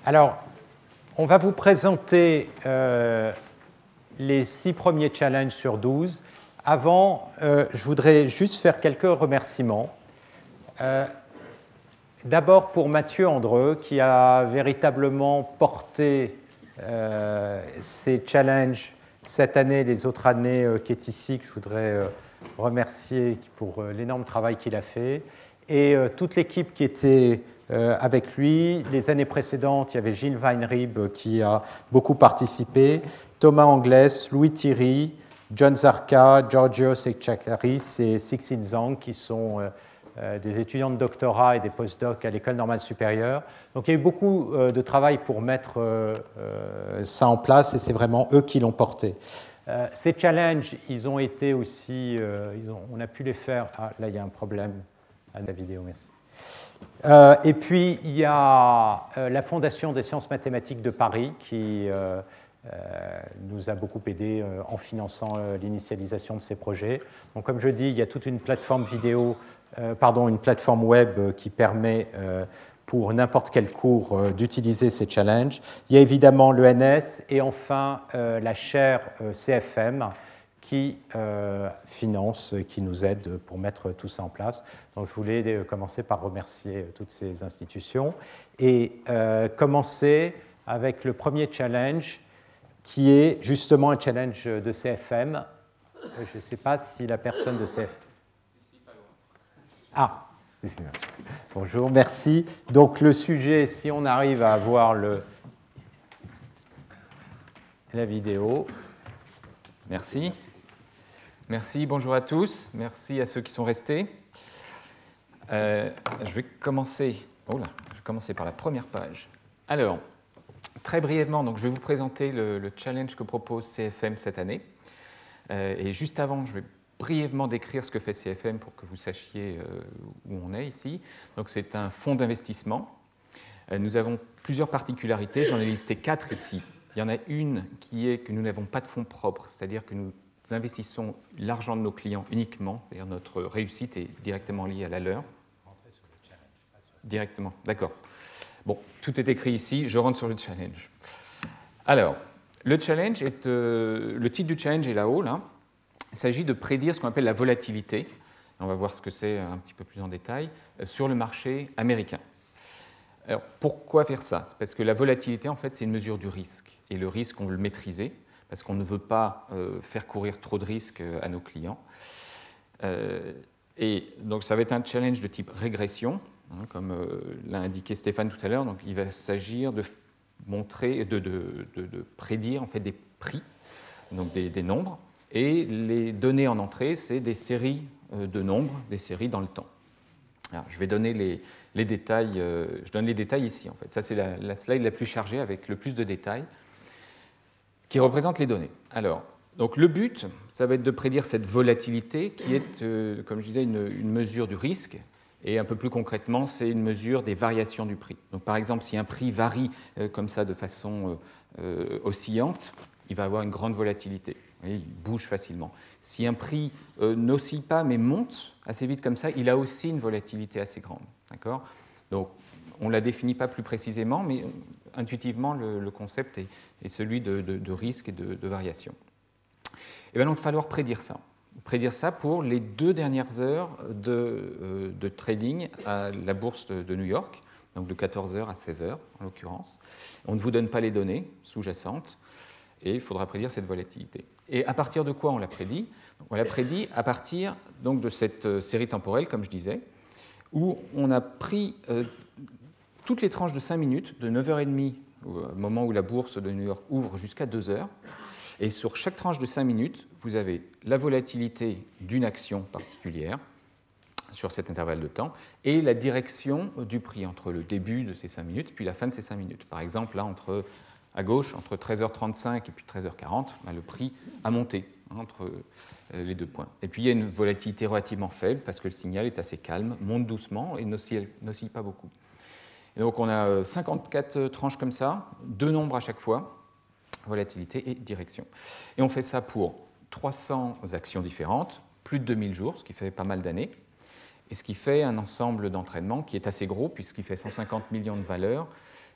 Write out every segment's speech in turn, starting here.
Alors, on va vous présenter les 6 premiers challenges sur 12. Avant, je voudrais juste faire quelques remerciements. D'abord pour Mathieu Andreu, qui a véritablement porté ces challenges cette année et les autres années, qui est ici, que je voudrais remercier pour l'énorme travail qu'il a fait. Et toute l'équipe qui était avec lui. Les années précédentes, il y avait Gilles Weinrib qui a beaucoup participé, Thomas Anglès, Louis Thierry, John Zarka, Georgios Echakaris et Sixin Zhang, qui sont des étudiants de doctorat et des postdocs à l'École normale supérieure. Donc il y a eu beaucoup de travail pour mettre ça en place et c'est vraiment eux qui l'ont porté. Ces challenges, ils ont été aussi, on a pu les faire. Ah, là, il y a un problème à la vidéo, merci. Et puis, il y a la Fondation des sciences mathématiques de Paris qui nous a beaucoup aidé en finançant l'initialisation de ces projets. Donc, comme je dis, il y a toute une plateforme vidéo, une plateforme web qui permet pour n'importe quel cours d'utiliser ces challenges. Il y a évidemment l'ENS et enfin la chaire CFM qui finance, qui nous aide pour mettre tout ça en place. Donc je voulais commencer par remercier toutes ces institutions et commencer avec le premier challenge qui est justement un challenge de CFM. Je ne sais pas si la personne de CFM... Ah, bonjour, merci. Donc le sujet, si on arrive à avoir la vidéo. Merci. Merci, bonjour à tous. Merci à ceux qui sont restés. Je vais commencer par la première page. Alors, très brièvement, donc, je vais vous présenter le challenge que propose CFM cette année. Et juste avant, je vais brièvement décrire ce que fait CFM pour que vous sachiez où on est ici. Donc, c'est un fonds d'investissement. Nous avons plusieurs particularités. J'en ai listé 4 ici. Il y en a une qui est que nous n'avons pas de fonds propres, c'est-à-dire que nous investissons l'argent de nos clients uniquement, c'est-à-dire notre réussite est directement liée à la leur. Directement, d'accord. Bon, tout est écrit ici, je rentre sur le challenge. Alors, le titre du challenge est là-haut, là. Il s'agit de prédire ce qu'on appelle la volatilité, on va voir ce que c'est un petit peu plus en détail, sur le marché américain. Alors, pourquoi faire ça? Parce que la volatilité, en fait, c'est une mesure du risque. Et le risque, on veut le maîtriser, parce qu'on ne veut pas faire courir trop de risques à nos clients. Et donc, ça va être un challenge de type régression, hein, comme l'a indiqué Stéphane tout à l'heure. Donc, il va s'agir de prédire en fait, des prix, donc des nombres. Et les données en entrée, c'est des séries de nombres, des séries dans le temps. Alors, je vais donner les détails. Je donne les détails ici, en fait. Ça, c'est la slide la plus chargée avec le plus de détails qui représente les données. Alors, donc le but, ça va être de prédire cette volatilité qui est, comme je disais, une mesure du risque. Et un peu plus concrètement, c'est une mesure des variations du prix. Donc, par exemple, si un prix varie comme ça de façon oscillante, il va avoir une grande volatilité. Il bouge facilement. Si un prix n'oscille pas mais monte assez vite comme ça, il a aussi une volatilité assez grande. D'accord ? Donc, on ne la définit pas plus précisément, mais intuitivement, le concept est celui de risque et de variation. Et bien, donc, il va falloir prédire ça. Prédire ça pour les 2 dernières heures de trading à la bourse de New York, donc de 14h à 16h en l'occurrence. On ne vous donne pas les données sous-jacentes et il faudra prédire cette volatilité. Et à partir de quoi on l'a prédit? On l'a prédit à partir donc, de cette série temporelle, comme je disais, où on a pris toutes les tranches de 5 minutes, de 9h30 au moment où la bourse de New York ouvre jusqu'à 2h. Et sur chaque tranche de 5 minutes, vous avez la volatilité d'une action particulière sur cet intervalle de temps et la direction du prix entre le début de ces 5 minutes et puis la fin de ces 5 minutes. Par exemple, là, à gauche, entre 13h35 et puis 13h40, le prix a monté entre les 2 points. Et puis, il y a une volatilité relativement faible parce que le signal est assez calme, monte doucement et n'oscille pas beaucoup. Et donc, on a 54 tranches comme ça, 2 nombres à chaque fois, volatilité et direction. Et on fait ça pour 300 actions différentes, plus de 2000 jours, ce qui fait pas mal d'années, et ce qui fait un ensemble d'entraînement qui est assez gros, puisqu'il fait 150 millions de valeurs,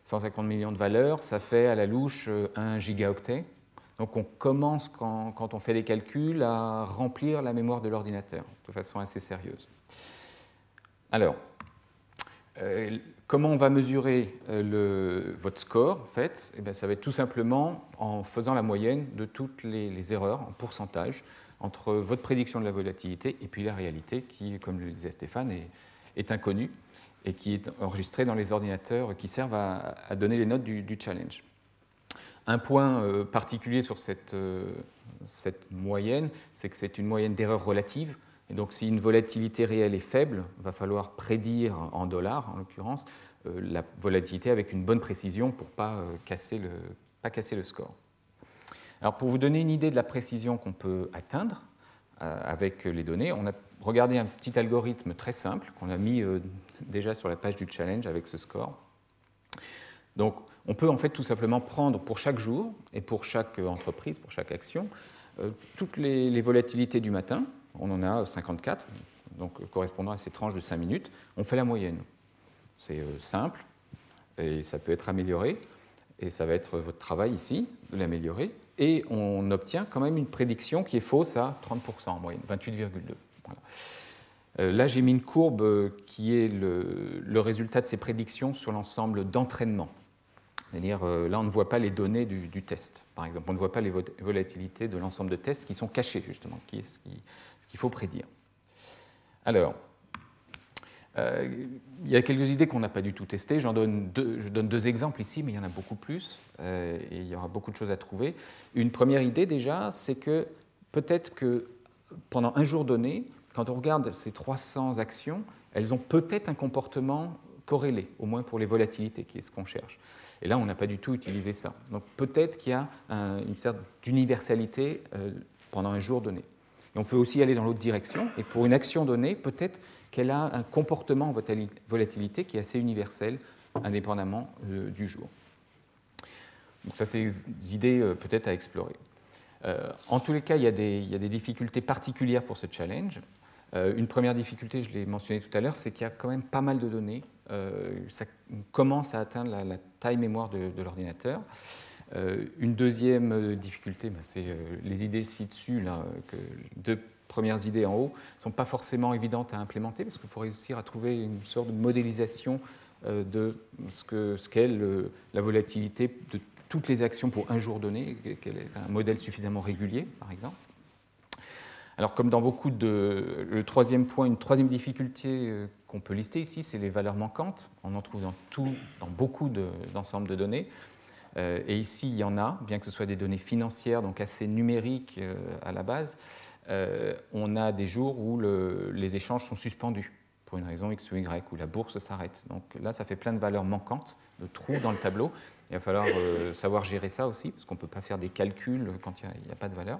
150 millions de valeurs, ça fait à la louche 1 gigaoctet. Donc on commence, quand on fait des calculs, à remplir la mémoire de l'ordinateur de façon assez sérieuse. Alors, comment on va mesurer votre score, en fait? Eh bien, ça va être tout simplement en faisant la moyenne de toutes les erreurs en pourcentage entre votre prédiction de la volatilité et puis la réalité qui, comme le disait Stéphane, est inconnue et qui est enregistrée dans les ordinateurs qui servent à donner les notes du challenge. Un point particulier sur cette moyenne, c'est que c'est une moyenne d'erreur relative. Et donc, si une volatilité réelle est faible, il va falloir prédire en dollars, en l'occurrence, la volatilité avec une bonne précision pour ne pas casser le score. Alors, pour vous donner une idée de la précision qu'on peut atteindre avec les données, on a regardé un petit algorithme très simple qu'on a mis déjà sur la page du challenge avec ce score. Donc, on peut en fait tout simplement prendre pour chaque jour et pour chaque entreprise, pour chaque action, toutes les volatilités du matin. On en a 54, donc correspondant à ces tranches de 5 minutes. On fait la moyenne. C'est simple et ça peut être amélioré. Et ça va être votre travail ici de l'améliorer. Et on obtient quand même une prédiction qui est fausse à 30% en moyenne, 28,2. Voilà. Là, j'ai mis une courbe qui est le résultat de ces prédictions sur l'ensemble d'entraînement. C'est-à-dire, là, on ne voit pas les données du test, par exemple. On ne voit pas les volatilités de l'ensemble de tests qui sont cachés, justement, qui est ce qu'il faut prédire. Alors, il y a quelques idées qu'on n'a pas du tout testées. Je donne deux exemples ici, mais il y en a beaucoup plus, et il y aura beaucoup de choses à trouver. Une première idée, déjà, c'est que peut-être que pendant un jour donné, quand on regarde ces 300 actions, elles ont peut-être un comportement corrélé, au moins pour les volatilités, qui est ce qu'on cherche. Et là, on n'a pas du tout utilisé ça. Donc peut-être qu'il y a une sorte d'universalité pendant un jour donné. Et on peut aussi aller dans l'autre direction, et pour une action donnée, peut-être qu'elle a un comportement en volatilité qui est assez universel, indépendamment du jour. Donc ça, c'est des idées peut-être à explorer. En tous les cas, il y a des difficultés particulières pour ce challenge. Une première difficulté, je l'ai mentionné tout à l'heure, c'est qu'il y a quand même pas mal de données. Ça commence à atteindre la taille mémoire de l'ordinateur. Une deuxième difficulté, c'est les idées ci-dessus, là, deux premières idées en haut, ne sont pas forcément évidentes à implémenter parce qu'il faut réussir à trouver une sorte de modélisation de ce qu'est la volatilité de toutes les actions pour un jour donné, quel est un modèle suffisamment régulier, par exemple. Alors, comme dans beaucoup le troisième point, une troisième difficulté qu'on peut lister ici, c'est les valeurs manquantes. On en trouve dans beaucoup d'ensembles de données. Et ici, il y en a, bien que ce soit des données financières, donc assez numériques à la base. On a des jours où les échanges sont suspendus pour une raison X ou Y, où la bourse s'arrête. Donc là, ça fait plein de valeurs manquantes, de trous dans le tableau. Il va falloir savoir gérer ça aussi, parce qu'on ne peut pas faire des calculs quand il n'y a pas de valeur.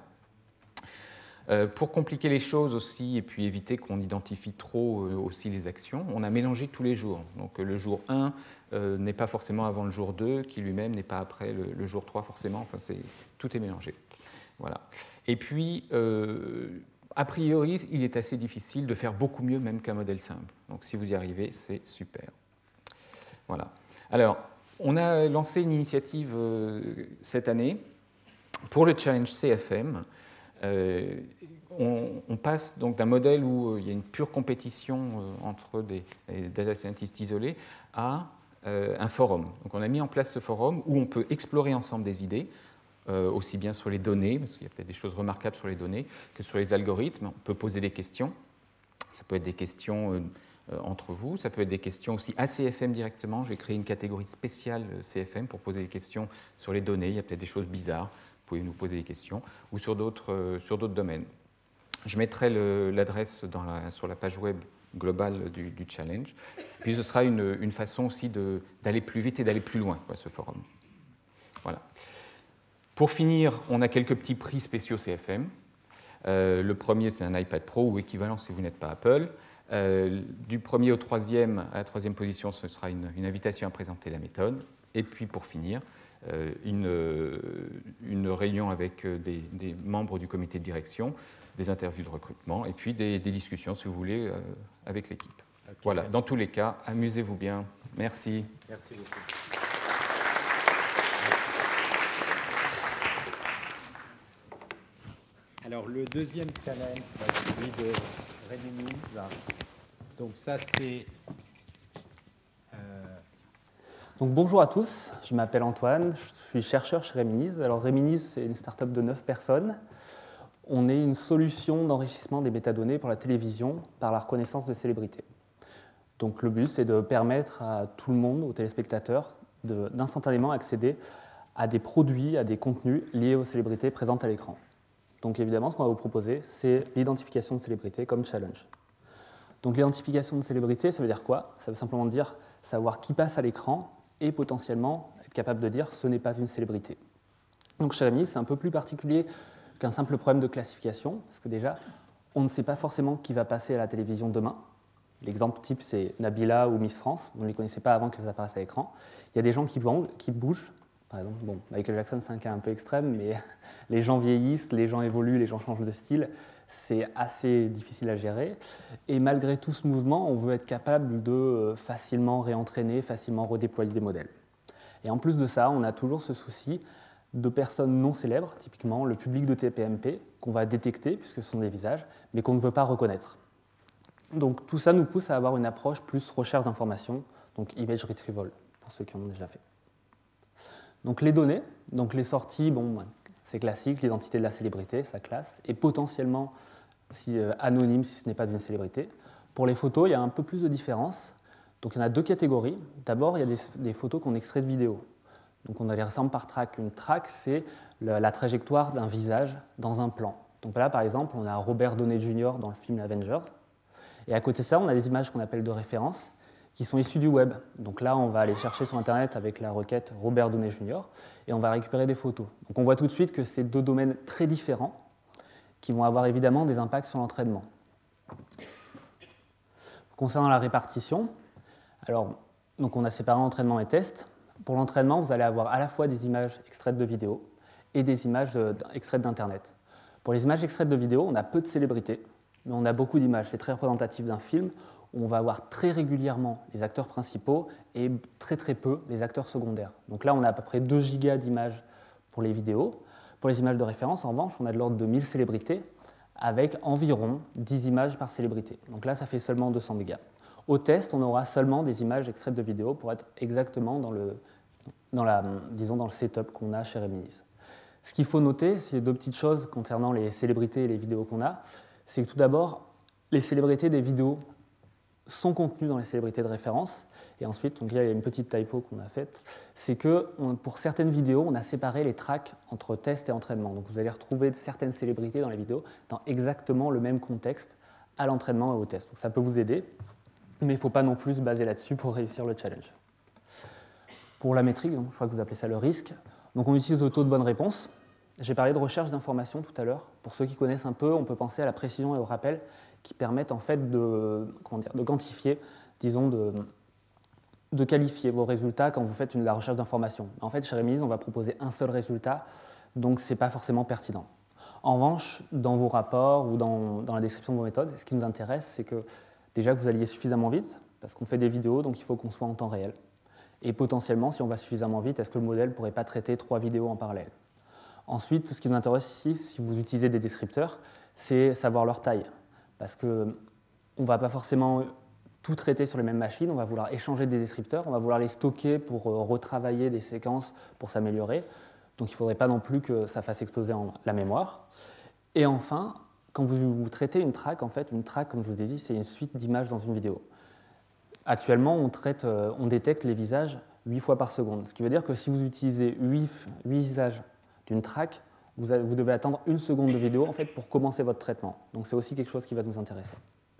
Pour compliquer les choses aussi, et puis éviter qu'on identifie trop aussi les actions, on a mélangé tous les jours. Donc le jour 1 n'est pas forcément avant le jour 2, qui lui-même n'est pas après le jour 3 forcément. Enfin, tout est mélangé. Voilà. Et puis, a priori, il est assez difficile de faire beaucoup mieux même qu'un modèle simple. Donc si vous y arrivez, c'est super. Voilà. Alors, on a lancé une initiative cette année pour le challenge CFM. On passe donc d'un modèle où il y a une pure compétition entre des data scientists isolés à un forum. Donc on a mis en place ce forum où on peut explorer ensemble des idées, aussi bien sur les données, parce qu'il y a peut-être des choses remarquables sur les données, que sur les algorithmes. On peut poser des questions. Ça peut être des questions entre vous, ça peut être des questions aussi à CFM directement. J'ai créé une catégorie spéciale CFM pour poser des questions sur les données. Il y a peut-être des choses bizarres. Vous pouvez nous poser des questions, ou sur d'autres domaines. Je mettrai l'adresse sur la page web globale du challenge. Puis ce sera une façon aussi d'aller plus vite et d'aller plus loin, ce forum. Voilà. Pour finir, on a quelques petits prix spéciaux CFM. Le premier, c'est un iPad Pro ou équivalent si vous n'êtes pas Apple. Du premier au troisième, à la troisième position, ce sera une invitation à présenter la méthode. Et puis pour finir, une réunion avec des membres du comité de direction, des interviews de recrutement et puis des discussions, si vous voulez, avec l'équipe. Okay, voilà, merci. Dans tous les cas, amusez-vous bien. Merci. Merci beaucoup. Alors, le deuxième challenge, c'est celui de Réminis. Donc, ça, c'est... Donc, bonjour à tous, je m'appelle Antoine, je suis chercheur chez Réminis. Alors, Réminis, c'est une start-up de 9 personnes. On est une solution d'enrichissement des métadonnées pour la télévision par la reconnaissance de célébrités. Donc, le but, c'est de permettre à tout le monde, aux téléspectateurs, d'instantanément accéder à des produits, à des contenus liés aux célébrités présentes à l'écran. Donc évidemment, ce qu'on va vous proposer, c'est l'identification de célébrités comme challenge. Donc l'identification de célébrités, ça veut dire quoi? Ça veut simplement dire savoir qui passe à l'écran et potentiellement être capable de dire ce n'est pas une célébrité. Donc chez Rémi, c'est un peu plus particulier qu'un simple problème de classification, parce que déjà, on ne sait pas forcément qui va passer à la télévision demain. L'exemple type, c'est Nabila ou Miss France, on ne les connaissait pas avant qu'elles apparaissent à l'écran. Il y a des gens qui bougent. Par exemple, bon, Michael Jackson, c'est un cas un peu extrême, mais les gens vieillissent, les gens évoluent, les gens changent de style. C'est assez difficile à gérer. Et malgré tout ce mouvement, on veut être capable de facilement réentraîner, facilement redéployer des modèles. Et en plus de ça, on a toujours ce souci de personnes non célèbres, typiquement le public de TPMP, qu'on va détecter, puisque ce sont des visages, mais qu'on ne veut pas reconnaître. Donc tout ça nous pousse à avoir une approche plus recherche d'informations, donc image retrieval, pour ceux qui en ont déjà fait. Donc les données, donc les sorties, bon, c'est classique, l'identité de la célébrité, sa classe, et potentiellement anonyme si ce n'est pas une célébrité. Pour les photos, il y a un peu plus de différence. Donc il y en a deux catégories. D'abord, il y a des photos qu'on extrait de vidéos. Donc on a les ressemble par track. Une track, c'est la trajectoire d'un visage dans un plan. Donc là, par exemple, on a Robert Downey Jr. dans le film Avengers. Et à côté de ça, on a des images qu'on appelle de référence, qui sont issus du web. Donc là, on va aller chercher sur Internet avec la requête Robert Downey Jr. et on va récupérer des photos. Donc on voit tout de suite que c'est deux domaines très différents qui vont avoir évidemment des impacts sur l'entraînement. Concernant la répartition, alors, donc on a séparé entraînement et test. Pour l'entraînement, vous allez avoir à la fois des images extraites de vidéos et des images extraites d'Internet. Pour les images extraites de vidéos, on a peu de célébrités, mais on a beaucoup d'images. C'est très représentatif d'un film où on va avoir très régulièrement les acteurs principaux et très très peu les acteurs secondaires. Donc là, on a à peu près 2 gigas d'images pour les vidéos. Pour les images de référence, en revanche, on a de l'ordre de 1000 célébrités avec environ 10 images par célébrité. Donc là, ça fait seulement 200 mégas. Au test, on aura seulement des images extraites de vidéos pour être exactement dans le setup qu'on a chez Réminis. Ce qu'il faut noter, c'est 2 petites choses concernant les célébrités et les vidéos qu'on a. C'est que tout d'abord, les célébrités des vidéos sont contenues dans les célébrités de référence. Et ensuite, donc, il y a une petite typo qu'on a faite, c'est que pour certaines vidéos, on a séparé les tracks entre test et entraînement. Donc vous allez retrouver certaines célébrités dans les vidéos dans exactement le même contexte à l'entraînement et au test. Donc ça peut vous aider, mais il ne faut pas non plus se baser là-dessus pour réussir le challenge. Pour la métrique, donc, je crois que vous appelez ça le risque, donc on utilise le taux de bonne réponse. J'ai parlé de recherche d'informations tout à l'heure. Pour ceux qui connaissent un peu, on peut penser à la précision et au rappel qui permettent en fait de quantifier, disons, de qualifier vos résultats quand vous faites la recherche d'informations. En fait, chez Réminis, on va proposer un seul résultat, donc ce n'est pas forcément pertinent. En revanche, dans vos rapports ou dans la description de vos méthodes, ce qui nous intéresse, c'est que déjà que vous alliez suffisamment vite, parce qu'on fait des vidéos, donc il faut qu'on soit en temps réel. Et potentiellement, si on va suffisamment vite, est-ce que le modèle ne pourrait pas traiter 3 vidéos en parallèle? Ensuite, ce qui nous intéresse ici, si vous utilisez des descripteurs, c'est savoir leur taille. Parce qu'on ne va pas forcément tout traiter sur les mêmes machines, on va vouloir échanger des descripteurs, on va vouloir les stocker pour retravailler des séquences pour s'améliorer. Donc il ne faudrait pas non plus que ça fasse exploser la mémoire. Et enfin, quand vous traitez une track, en fait, une track, comme je vous ai dit, c'est une suite d'images dans une vidéo. Actuellement, on détecte les visages 8 fois par seconde. Ce qui veut dire que si vous utilisez 8 visages d'une track, vous devez attendre 1 seconde de vidéo en fait, pour commencer votre traitement. Donc c'est aussi quelque chose qui va nous intéresser.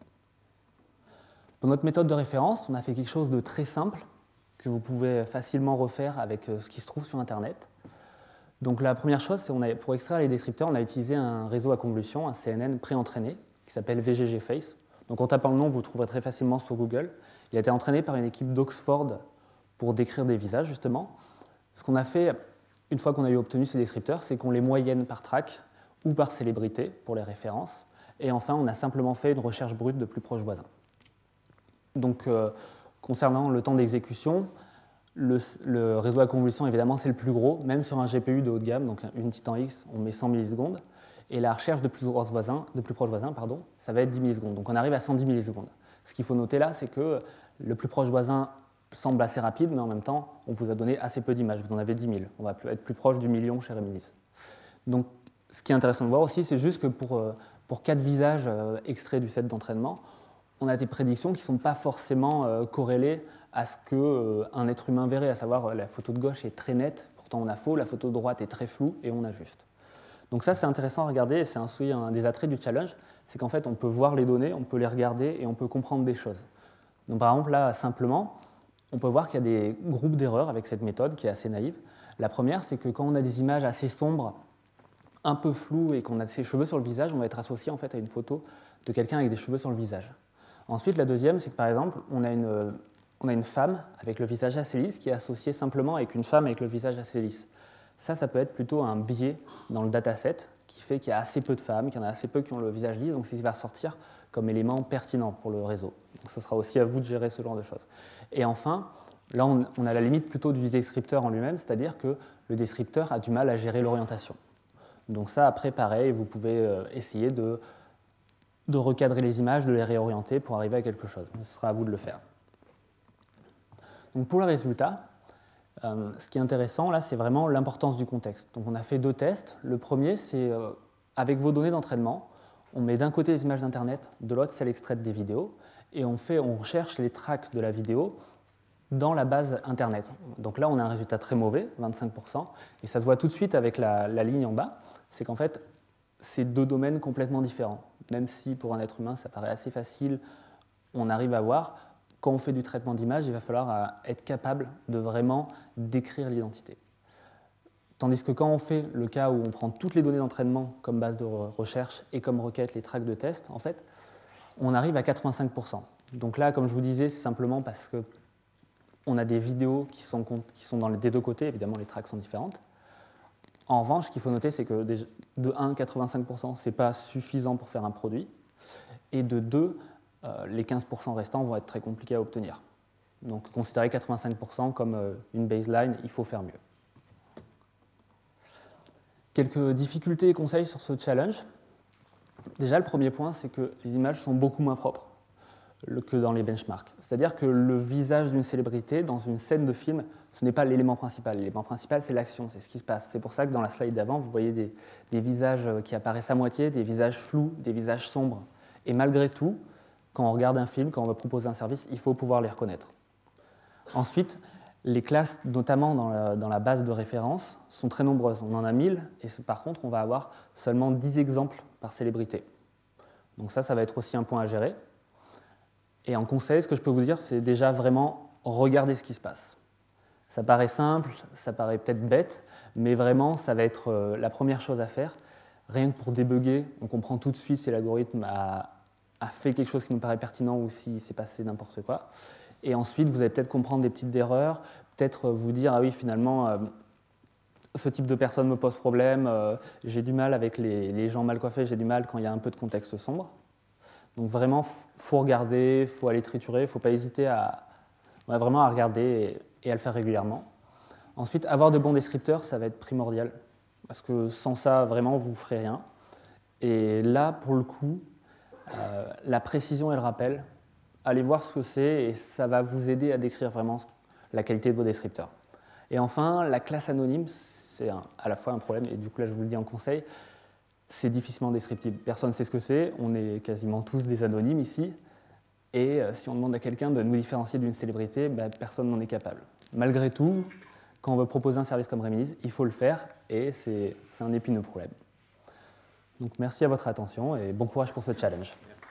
Pour notre méthode de référence, on a fait quelque chose de très simple que vous pouvez facilement refaire avec ce qui se trouve sur Internet. Donc la première chose, c'est pour extraire les descripteurs, on a utilisé un réseau à convolution, un CNN pré-entraîné, qui s'appelle VGGFace. Donc en tapant le nom, vous le trouverez très facilement sur Google. Il a été entraîné par une équipe d'Oxford pour décrire des visages, justement. Ce qu'on a fait, une fois qu'on a obtenu ces descripteurs, c'est qu'on les moyenne par track ou par célébrité pour les références. Et enfin, on a simplement fait une recherche brute de plus proches voisins. Donc, concernant le temps d'exécution, le réseau à convolution, évidemment, c'est le plus gros, même sur un GPU de haut de gamme, donc une Titan X, on met 100 millisecondes. et la recherche de plus proches voisins, ça va être 10 millisecondes. Donc on arrive à 110 millisecondes. Ce qu'il faut noter là, c'est que le plus proche voisin semble assez rapide, mais en même temps, on vous a donné assez peu d'images. Vous en avez 10 000. On va être plus proche du million chez Reminis. Donc ce qui est intéressant de voir aussi, c'est juste que pour 4 visages extraits du set d'entraînement, on a des prédictions qui ne sont pas forcément corrélées à ce qu'un être humain verrait, à savoir la photo de gauche est très nette, pourtant on a faux, la photo de droite est très floue et on ajuste. Donc ça, c'est intéressant à regarder, et c'est aussi un des attraits du challenge, c'est qu'en fait, on peut voir les données, on peut les regarder et on peut comprendre des choses. Donc par exemple, là, simplement, on peut voir qu'il y a des groupes d'erreurs avec cette méthode qui est assez naïve. La première, c'est que quand on a des images assez sombres, un peu floues et qu'on a ses cheveux sur le visage, on va être associé en fait à une photo de quelqu'un avec des cheveux sur le visage. Ensuite, la deuxième, c'est que par exemple, on a une femme avec le visage assez lisse qui est associée simplement avec une femme avec le visage assez lisse. Ça peut être plutôt un biais dans le dataset qui fait qu'il y a assez peu de femmes, qu'il y en a assez peu qui ont le visage lisse, donc c'est ce qui va ressortir comme élément pertinent pour le réseau. Donc ce sera aussi à vous de gérer ce genre de choses. Et enfin, là on a la limite plutôt du descripteur en lui-même, c'est-à-dire que le descripteur a du mal à gérer l'orientation. Donc ça, après, pareil, vous pouvez essayer de recadrer les images, de les réorienter pour arriver à quelque chose. Ce sera à vous de le faire. Donc pour le résultat, ce qui est intéressant, là, c'est vraiment l'importance du contexte. Donc on a fait 2 tests. Le premier, c'est avec vos données d'entraînement, on met d'un côté les images d'Internet, de l'autre, celles extraites des vidéos, et on recherche les tracks de la vidéo dans la base Internet. Donc là, on a un résultat très mauvais, 25%, et ça se voit tout de suite avec la ligne en bas, c'est qu'en fait, c'est 2 domaines complètement différents. Même si pour un être humain, ça paraît assez facile, on arrive à voir. Quand on fait du traitement d'image, il va falloir être capable de vraiment décrire l'identité. Tandis que quand on fait le cas où on prend toutes les données d'entraînement comme base de recherche et comme requête les tracks de test, en fait, on arrive à 85%. Donc là, comme je vous disais, c'est simplement parce qu'on a des vidéos qui sont des 2 côtés, évidemment les tracks sont différentes. En revanche, ce qu'il faut noter, c'est que de 1, 85%, ce n'est pas suffisant pour faire un produit, et de 2, les 15% restants vont être très compliqués à obtenir. Donc considérer 85% comme une baseline, il faut faire mieux. Quelques difficultés et conseils sur ce challenge. Déjà, le premier point, c'est que les images sont beaucoup moins propres que dans les benchmarks. C'est-à-dire que le visage d'une célébrité, dans une scène de film, ce n'est pas l'élément principal. L'élément principal, c'est l'action, c'est ce qui se passe. C'est pour ça que dans la slide d'avant, vous voyez des visages qui apparaissent à moitié, des visages flous, des visages sombres. Et malgré tout, quand on regarde un film, quand on va proposer un service, il faut pouvoir les reconnaître. Ensuite, les classes, notamment dans la base de référence, sont très nombreuses. On en a 1000, et par contre, on va avoir seulement 10 exemples par célébrité. Donc ça va être aussi un point à gérer. Et en conseil, ce que je peux vous dire, c'est déjà vraiment regarder ce qui se passe. Ça paraît simple, ça paraît peut-être bête, mais vraiment, ça va être la première chose à faire. Rien que pour débugger, on comprend tout de suite si l'algorithme a fait quelque chose qui nous paraît pertinent ou s'il s'est passé n'importe quoi. Et ensuite, vous allez peut-être comprendre des petites erreurs, peut-être vous dire « Ah oui, finalement, ce type de personne me pose problème, j'ai du mal avec les gens mal coiffés, j'ai du mal quand il y a un peu de contexte sombre. » Donc vraiment, il faut regarder, il faut aller triturer, il ne faut pas hésiter vraiment à regarder et à le faire régulièrement. Ensuite, avoir de bons descripteurs, ça va être primordial, parce que sans ça, vraiment, vous ne ferez rien. Et là, pour le coup, la précision et le rappel, allez voir ce que c'est et ça va vous aider à décrire vraiment la qualité de vos descripteurs. Et enfin, la classe anonyme, c'est à la fois un problème, et du coup là je vous le dis en conseil, c'est difficilement descriptible. Personne ne sait ce que c'est, on est quasiment tous des anonymes ici, et si on demande à quelqu'un de nous différencier d'une célébrité, personne n'en est capable. Malgré tout, quand on veut proposer un service comme Reminis, il faut le faire, et c'est un épineux problème. Donc merci à votre attention et bon courage pour ce challenge.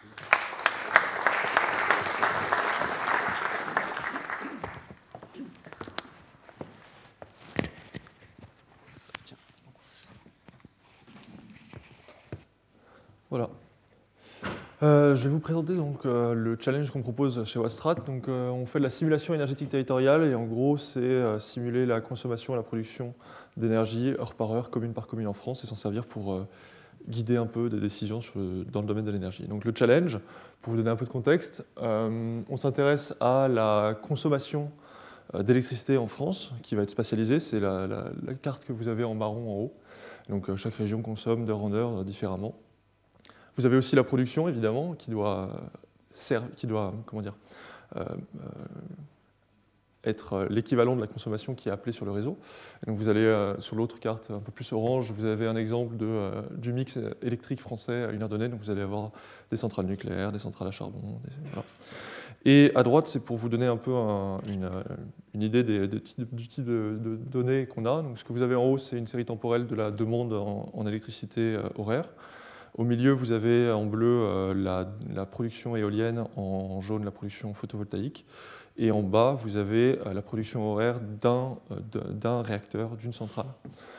Voilà. Je vais vous présenter donc, le challenge qu'on propose chez Wattstrat. Donc, on fait de la simulation énergétique territoriale et en gros, c'est simuler la consommation et la production d'énergie heure par heure, commune par commune en France et s'en servir pour guider un peu des décisions dans le domaine de l'énergie. Donc, le challenge, pour vous donner un peu de contexte, on s'intéresse à la consommation d'électricité en France qui va être spatialisée. C'est la carte que vous avez en marron en haut. Donc chaque région consomme d'heure en heure différemment. Vous avez aussi la production, évidemment, qui doit être l'équivalent de la consommation qui est appelée sur le réseau. Et donc vous allez, sur l'autre carte un peu plus orange, vous avez un exemple du mix électrique français à une heure donnée. Donc vous allez avoir des centrales nucléaires, des centrales à charbon. Voilà. Et à droite, c'est pour vous donner un peu une idée du type de données qu'on a. Donc ce que vous avez en haut, c'est une série temporelle de la demande en électricité horaire. Au milieu, vous avez en bleu la production éolienne, en jaune la production photovoltaïque. Et en bas, vous avez la production horaire d'un réacteur, d'une centrale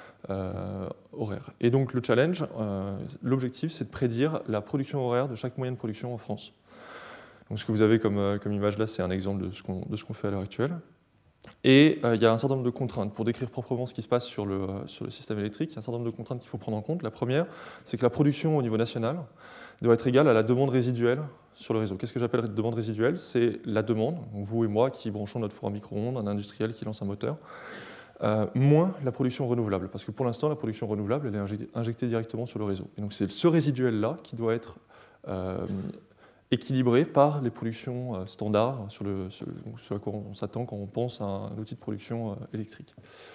horaire. Et donc le challenge, l'objectif, c'est de prédire la production horaire de chaque moyen de production en France. Donc ce que vous avez comme image là, c'est un exemple de ce qu'on fait à l'heure actuelle. Et il y a un certain nombre de contraintes. Pour décrire proprement ce qui se passe sur le système électrique, il y a un certain nombre de contraintes qu'il faut prendre en compte. La première, c'est que la production au niveau national doit être égale à la demande résiduelle sur le réseau. Qu'est-ce que j'appelle demande résiduelle? C'est la demande, donc vous et moi qui branchons notre four à micro-ondes, un industriel qui lance un moteur, moins la production renouvelable. Parce que pour l'instant, la production renouvelable, elle est injectée directement sur le réseau. Et donc c'est ce résiduel-là qui doit être équilibré par les productions standards, ce à quoi on s'attend quand on pense à un outil de production électrique.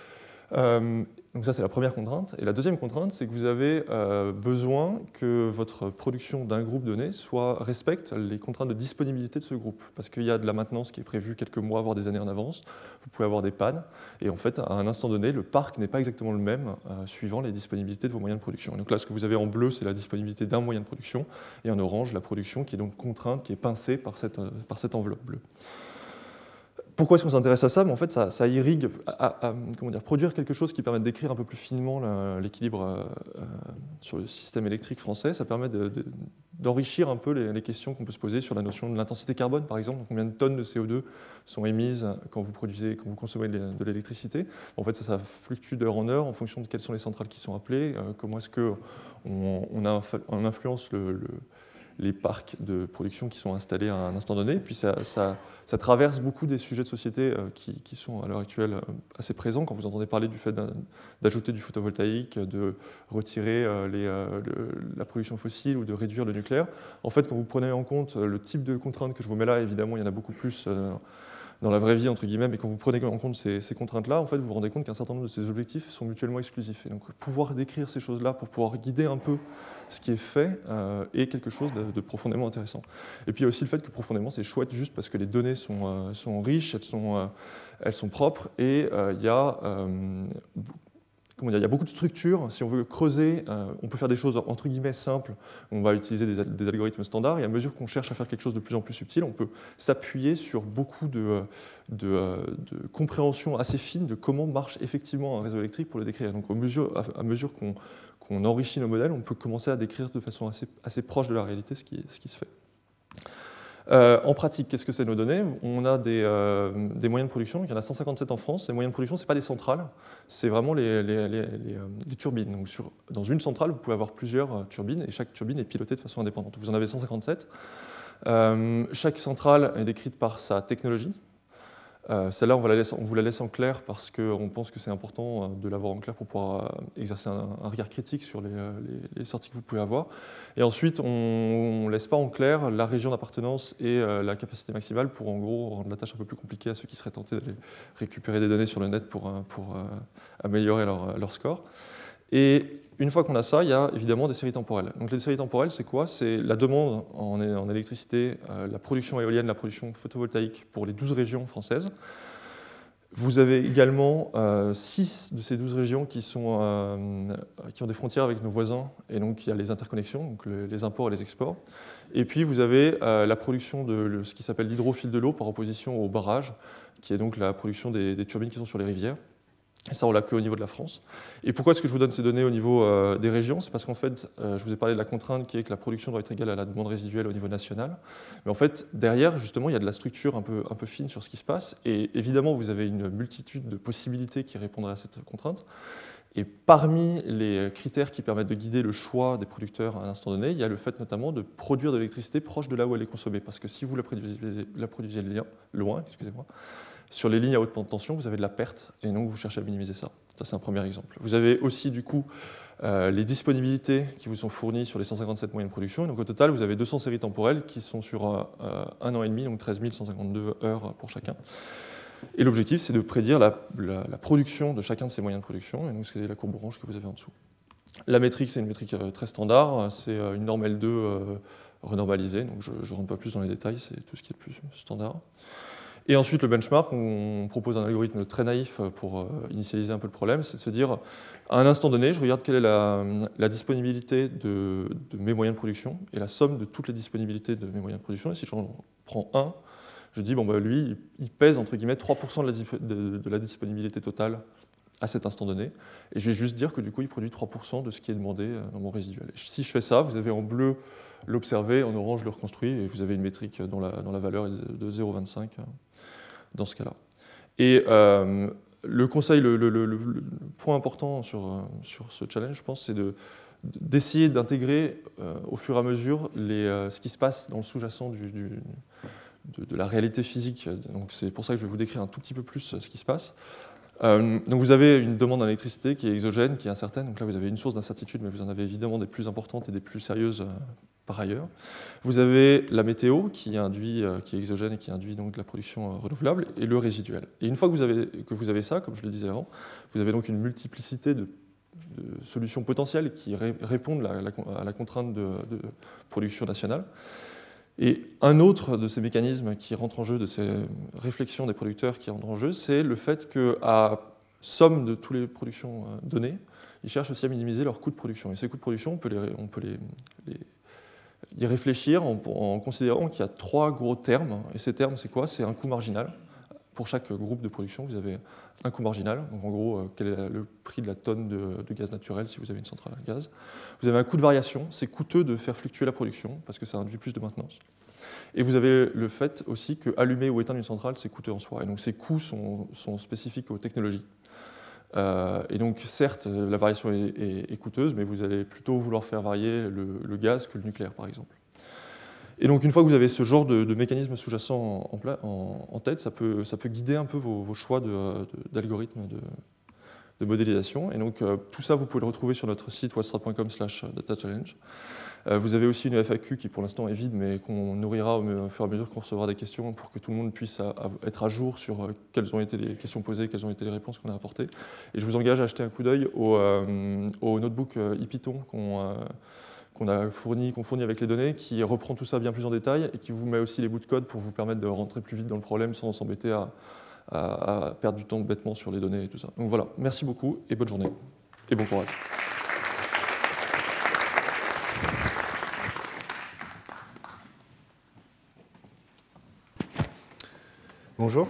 Donc ça, c'est la première contrainte. Et la deuxième contrainte, c'est que vous avez besoin que votre production d'un groupe donné respecte les contraintes de disponibilité de ce groupe. Parce qu'il y a de la maintenance qui est prévue quelques mois, voire des années en avance. Vous pouvez avoir des pannes. Et en fait, à un instant donné, le parc n'est pas exactement le même suivant les disponibilités de vos moyens de production. Et donc là, ce que vous avez en bleu, c'est la disponibilité d'un moyen de production. Et en orange, la production qui est donc contrainte, qui est pincée par cette enveloppe bleue. Pourquoi est-ce qu'on s'intéresse à ça? En fait, ça irrigue produire quelque chose qui permet de décrire un peu plus finement l'équilibre sur le système électrique français. Ça permet d'enrichir un peu les questions qu'on peut se poser sur la notion de l'intensité carbone, par exemple. Donc, combien de tonnes de CO2 sont émises quand vous consommez de l'électricité? En fait, ça fluctue d'heure en heure en fonction de quelles sont les centrales qui sont appelées, comment est-ce qu'on influence les parcs de production qui sont installés à un instant donné. Puis ça traverse beaucoup des sujets de société qui sont à l'heure actuelle assez présents. Quand vous entendez parler du fait d'ajouter du photovoltaïque, de retirer la production fossile ou de réduire le nucléaire, en fait, quand vous prenez en compte le type de contraintes que je vous mets là, évidemment, il y en a beaucoup plus dans la vraie vie, entre guillemets, mais quand vous prenez en compte ces contraintes-là, en fait, vous vous rendez compte qu'un certain nombre de ces objectifs sont mutuellement exclusifs. Et donc, pouvoir décrire ces choses-là pour pouvoir guider un peu ce qui est fait est quelque chose de profondément intéressant. Et puis, il y a aussi le fait que profondément, c'est chouette juste parce que les données sont riches, elles sont propres, et il y a beaucoup de structures. Si on veut creuser, on peut faire des choses entre guillemets simples. On va utiliser des algorithmes standards, et à mesure qu'on cherche à faire quelque chose de plus en plus subtil, on peut s'appuyer sur beaucoup de compréhension assez fine de comment marche effectivement un réseau électrique pour le décrire. Donc, à mesure qu'on enrichit nos modèles, on peut commencer à décrire de façon assez proche de la réalité ce qui se fait. En pratique, qu'est-ce que c'est nos données? On a des moyens de production, donc il y en a 157 en France. Les moyens de production, ce n'est pas des centrales, c'est vraiment les turbines. Donc dans une centrale, vous pouvez avoir plusieurs turbines, et chaque turbine est pilotée de façon indépendante. Vous en avez 157. Chaque centrale est décrite par sa technologie. Celle-là, on vous la laisse en clair parce qu'on pense que c'est important de l'avoir en clair pour pouvoir exercer un regard critique sur les sorties que vous pouvez avoir. Et ensuite, on ne laisse pas en clair la région d'appartenance et la capacité maximale pour, en gros, rendre la tâche un peu plus compliquée à ceux qui seraient tentés d'aller récupérer des données sur le net pour améliorer leur score. Et une fois qu'on a ça, il y a évidemment des séries temporelles. Donc les séries temporelles, c'est quoi? C'est la demande en électricité, la production éolienne, la production photovoltaïque pour les 12 régions françaises. Vous avez également 6 de ces 12 régions qui ont des frontières avec nos voisins, et donc il y a les interconnexions, donc les imports et les exports. Et puis vous avez la production de ce qui s'appelle l'hydrophile de l'eau par opposition au barrage, qui est donc la production des turbines qui sont sur les rivières. Et ça, on l'a qu'au niveau de la France. Et pourquoi est-ce que je vous donne ces données au niveau des régions? C'est parce qu'en fait, je vous ai parlé de la contrainte qui est que la production doit être égale à la demande résiduelle au niveau national. Mais en fait, derrière, justement, il y a de la structure un peu fine sur ce qui se passe. Et évidemment, vous avez une multitude de possibilités qui répondraient à cette contrainte. Et parmi les critères qui permettent de guider le choix des producteurs à un instant donné, il y a le fait notamment de produire de l'électricité proche de là où elle est consommée. Parce que si vous la produisez loin, sur les lignes à haute tension, vous avez de la perte, et donc vous cherchez à minimiser ça. Ça, c'est un premier exemple. Vous avez aussi, du coup, les disponibilités qui vous sont fournies sur les 157 moyens de production. Et donc au total, vous avez 200 séries temporelles qui sont sur 1 an et demi, donc 13 152 heures pour chacun. Et l'objectif, c'est de prédire la production de chacun de ces moyens de production, et donc c'est la courbe orange que vous avez en dessous. La métrique, c'est une métrique très standard, c'est une norme L2 renormalisée, donc je ne rentre pas plus dans les détails, c'est tout ce qui est le plus standard. Et ensuite, le benchmark, on propose un algorithme très naïf pour initialiser un peu le problème, c'est de se dire, à un instant donné, je regarde quelle est la disponibilité de mes moyens de production, et la somme de toutes les disponibilités de mes moyens de production, et si j'en prends un, je dis, bon, bah, lui, il pèse, entre guillemets, 3% de la disponibilité totale à cet instant donné, et je vais juste dire que du coup, il produit 3% de ce qui est demandé dans mon résiduel. Et si je fais ça, vous avez en bleu l'observé, en orange le reconstruit, et vous avez une métrique dont la valeur est de 0,25 dans ce cas-là. Et le conseil, le point important sur ce challenge, je pense, c'est d'essayer d'intégrer au fur et à mesure ce qui se passe dans le sous-jacent de la réalité physique. Donc c'est pour ça que je vais vous décrire un tout petit peu plus ce qui se passe. Donc vous avez une demande en électricité qui est exogène, qui est incertaine. Donc là, vous avez une source d'incertitude, mais vous en avez évidemment des plus importantes et des plus sérieuses par ailleurs. Vous avez la météo qui est exogène et qui induit donc de la production renouvelable, et le résiduel. Et une fois que vous avez ça, comme je le disais avant, vous avez donc une multiplicité de solutions potentielles qui répondent à la contrainte de production nationale. Et un autre de ces mécanismes qui rentre en jeu, de ces réflexions des producteurs qui rentrent en jeu, c'est le fait qu'à somme de toutes les productions données, ils cherchent aussi à minimiser leurs coûts de production. Et ces coûts de production, on peut y réfléchir en considérant qu'il y a 3 gros termes. Et ces termes, c'est quoi? C'est un coût marginal. Pour chaque groupe de production, vous avez un coût marginal. Donc en gros, quel est le prix de la tonne de gaz naturel si vous avez une centrale à gaz. Vous avez un coût de variation. C'est coûteux de faire fluctuer la production parce que ça induit plus de maintenance. Et vous avez le fait aussi que allumer ou éteindre une centrale, c'est coûteux en soi. Et donc ces coûts sont spécifiques aux technologies. Et donc certes, la variation est coûteuse, mais vous allez plutôt vouloir faire varier le gaz que le nucléaire, par exemple. Et donc une fois que vous avez ce genre de mécanisme sous-jacent en tête, ça peut guider un peu vos choix d'algorithmes de modélisation. Et donc tout ça, vous pouvez le retrouver sur notre site whatstrat.com/datachallenge. Vous avez aussi une FAQ qui pour l'instant est vide, mais qu'on nourrira au fur et à mesure qu'on recevra des questions pour que tout le monde puisse être à jour sur quelles ont été les questions posées, quelles ont été les réponses qu'on a apportées. Et je vous engage à jeter un coup d'œil au notebook IPython qu'on fournit avec les données, qui reprend tout ça bien plus en détail et qui vous met aussi les bouts de code pour vous permettre de rentrer plus vite dans le problème sans s'embêter à perdre du temps bêtement sur les données et tout ça. Donc voilà, merci beaucoup et bonne journée et bon courage. Bonjour.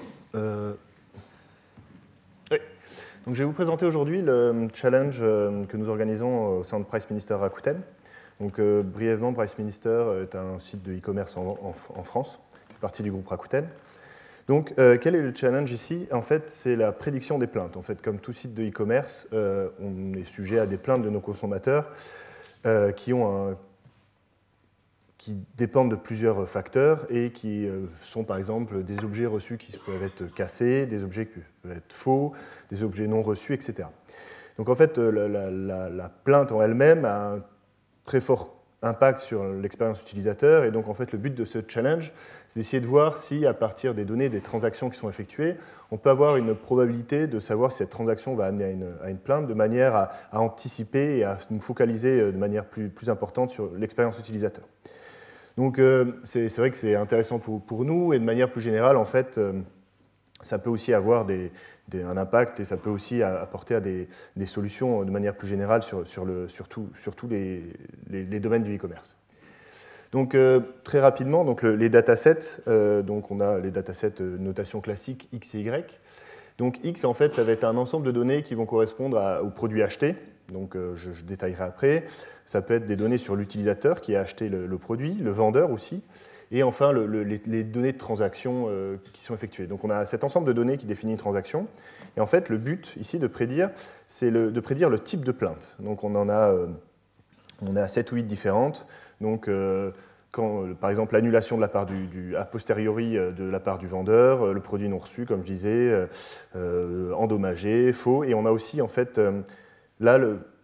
Oui. Donc, je vais vous présenter aujourd'hui le challenge que nous organisons au sein de Price Minister Rakuten. Donc, brièvement, Price Minister est un site de e-commerce en France, qui fait partie du groupe Rakuten. Donc, quel est le challenge ici? En fait, c'est la prédiction des plaintes. En fait, comme tout site de e-commerce, on est sujet à des plaintes de nos consommateurs qui dépendent de plusieurs facteurs et qui sont par exemple des objets reçus qui peuvent être cassés, des objets qui peuvent être faux, des objets non reçus, etc. Donc en fait, la plainte en elle-même a un très fort impact sur l'expérience utilisateur, et donc en fait le but de ce challenge, c'est d'essayer de voir si à partir des données des transactions qui sont effectuées, on peut avoir une probabilité de savoir si cette transaction va amener à une plainte, de manière à anticiper et à nous focaliser de manière plus importante sur l'expérience utilisateur. Donc c'est vrai que c'est intéressant pour nous, et de manière plus générale, en fait, ça peut aussi avoir un impact, et ça peut aussi apporter à des solutions de manière plus générale sur tous les domaines du e-commerce. Donc très rapidement, donc, les datasets, donc on a les datasets notation classique X et Y. Donc X, en fait, ça va être un ensemble de données qui vont correspondre aux produits achetés. Donc je détaillerai après. Ça peut être des données sur l'utilisateur qui a acheté le produit, le vendeur aussi, et enfin les données de transaction qui sont effectuées. Donc on a cet ensemble de données qui définit une transaction. Et en fait, le but ici de prédire, c'est de prédire le type de plainte. Donc on a 7 ou 8 différentes. Donc quand, par exemple, l'annulation de la part a posteriori de la part du vendeur, le produit non reçu, comme je disais, endommagé, faux. Et on a aussi, en fait, là,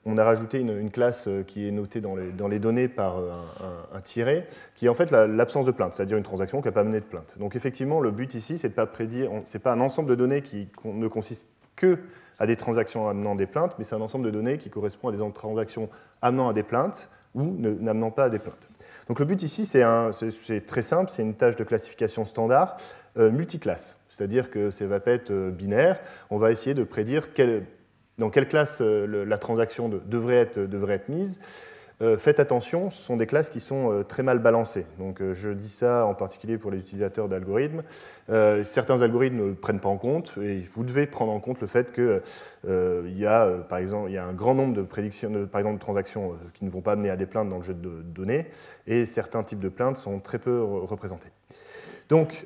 on a rajouté une classe qui est notée dans les données par un tiret, qui est en fait l'absence de plainte, c'est-à-dire une transaction qui n'a pas mené de plainte. Donc effectivement, le but ici, c'est de pas prédire, c'est pas un ensemble de données qui ne consiste que à des transactions amenant des plaintes, mais c'est un ensemble de données qui correspond à des transactions amenant à des plaintes ou n'amenant pas à des plaintes. Donc le but ici, c'est très simple, c'est une tâche de classification standard multiclasse, c'est-à-dire que ça ne va pas être binaire, on va essayer de prédire dans quelle classe la transaction devrait être mise. Faites attention, ce sont des classes qui sont très mal balancées. Donc, je dis ça en particulier pour les utilisateurs d'algorithmes. Certains algorithmes ne le prennent pas en compte et vous devez prendre en compte le fait qu'il y a, par exemple, un grand nombre de prédictions, par exemple, de transactions qui ne vont pas amener à des plaintes dans le jeu de données et certains types de plaintes sont très peu représentés. Donc,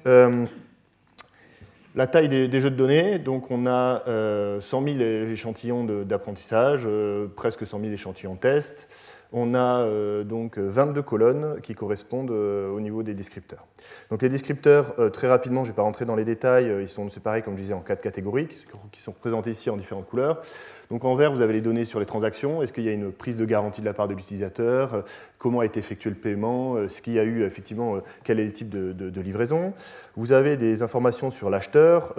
la taille des jeux de données, donc on a 100 000 échantillons d'apprentissage, presque 100 000 échantillons de test. On a donc 22 colonnes qui correspondent au niveau des descripteurs. Donc les descripteurs, très rapidement, je ne vais pas rentrer dans les détails, ils sont séparés, comme je disais, en 4 catégories qui sont représentés ici en différentes couleurs. Donc en vert, vous avez les données sur les transactions. Est-ce qu'il y a une prise de garantie de la part de l'utilisateur? Comment a été effectué le paiement? Est-ce qu'il y a eu effectivement quel est le type de livraison? Vous avez des informations sur l'acheteur,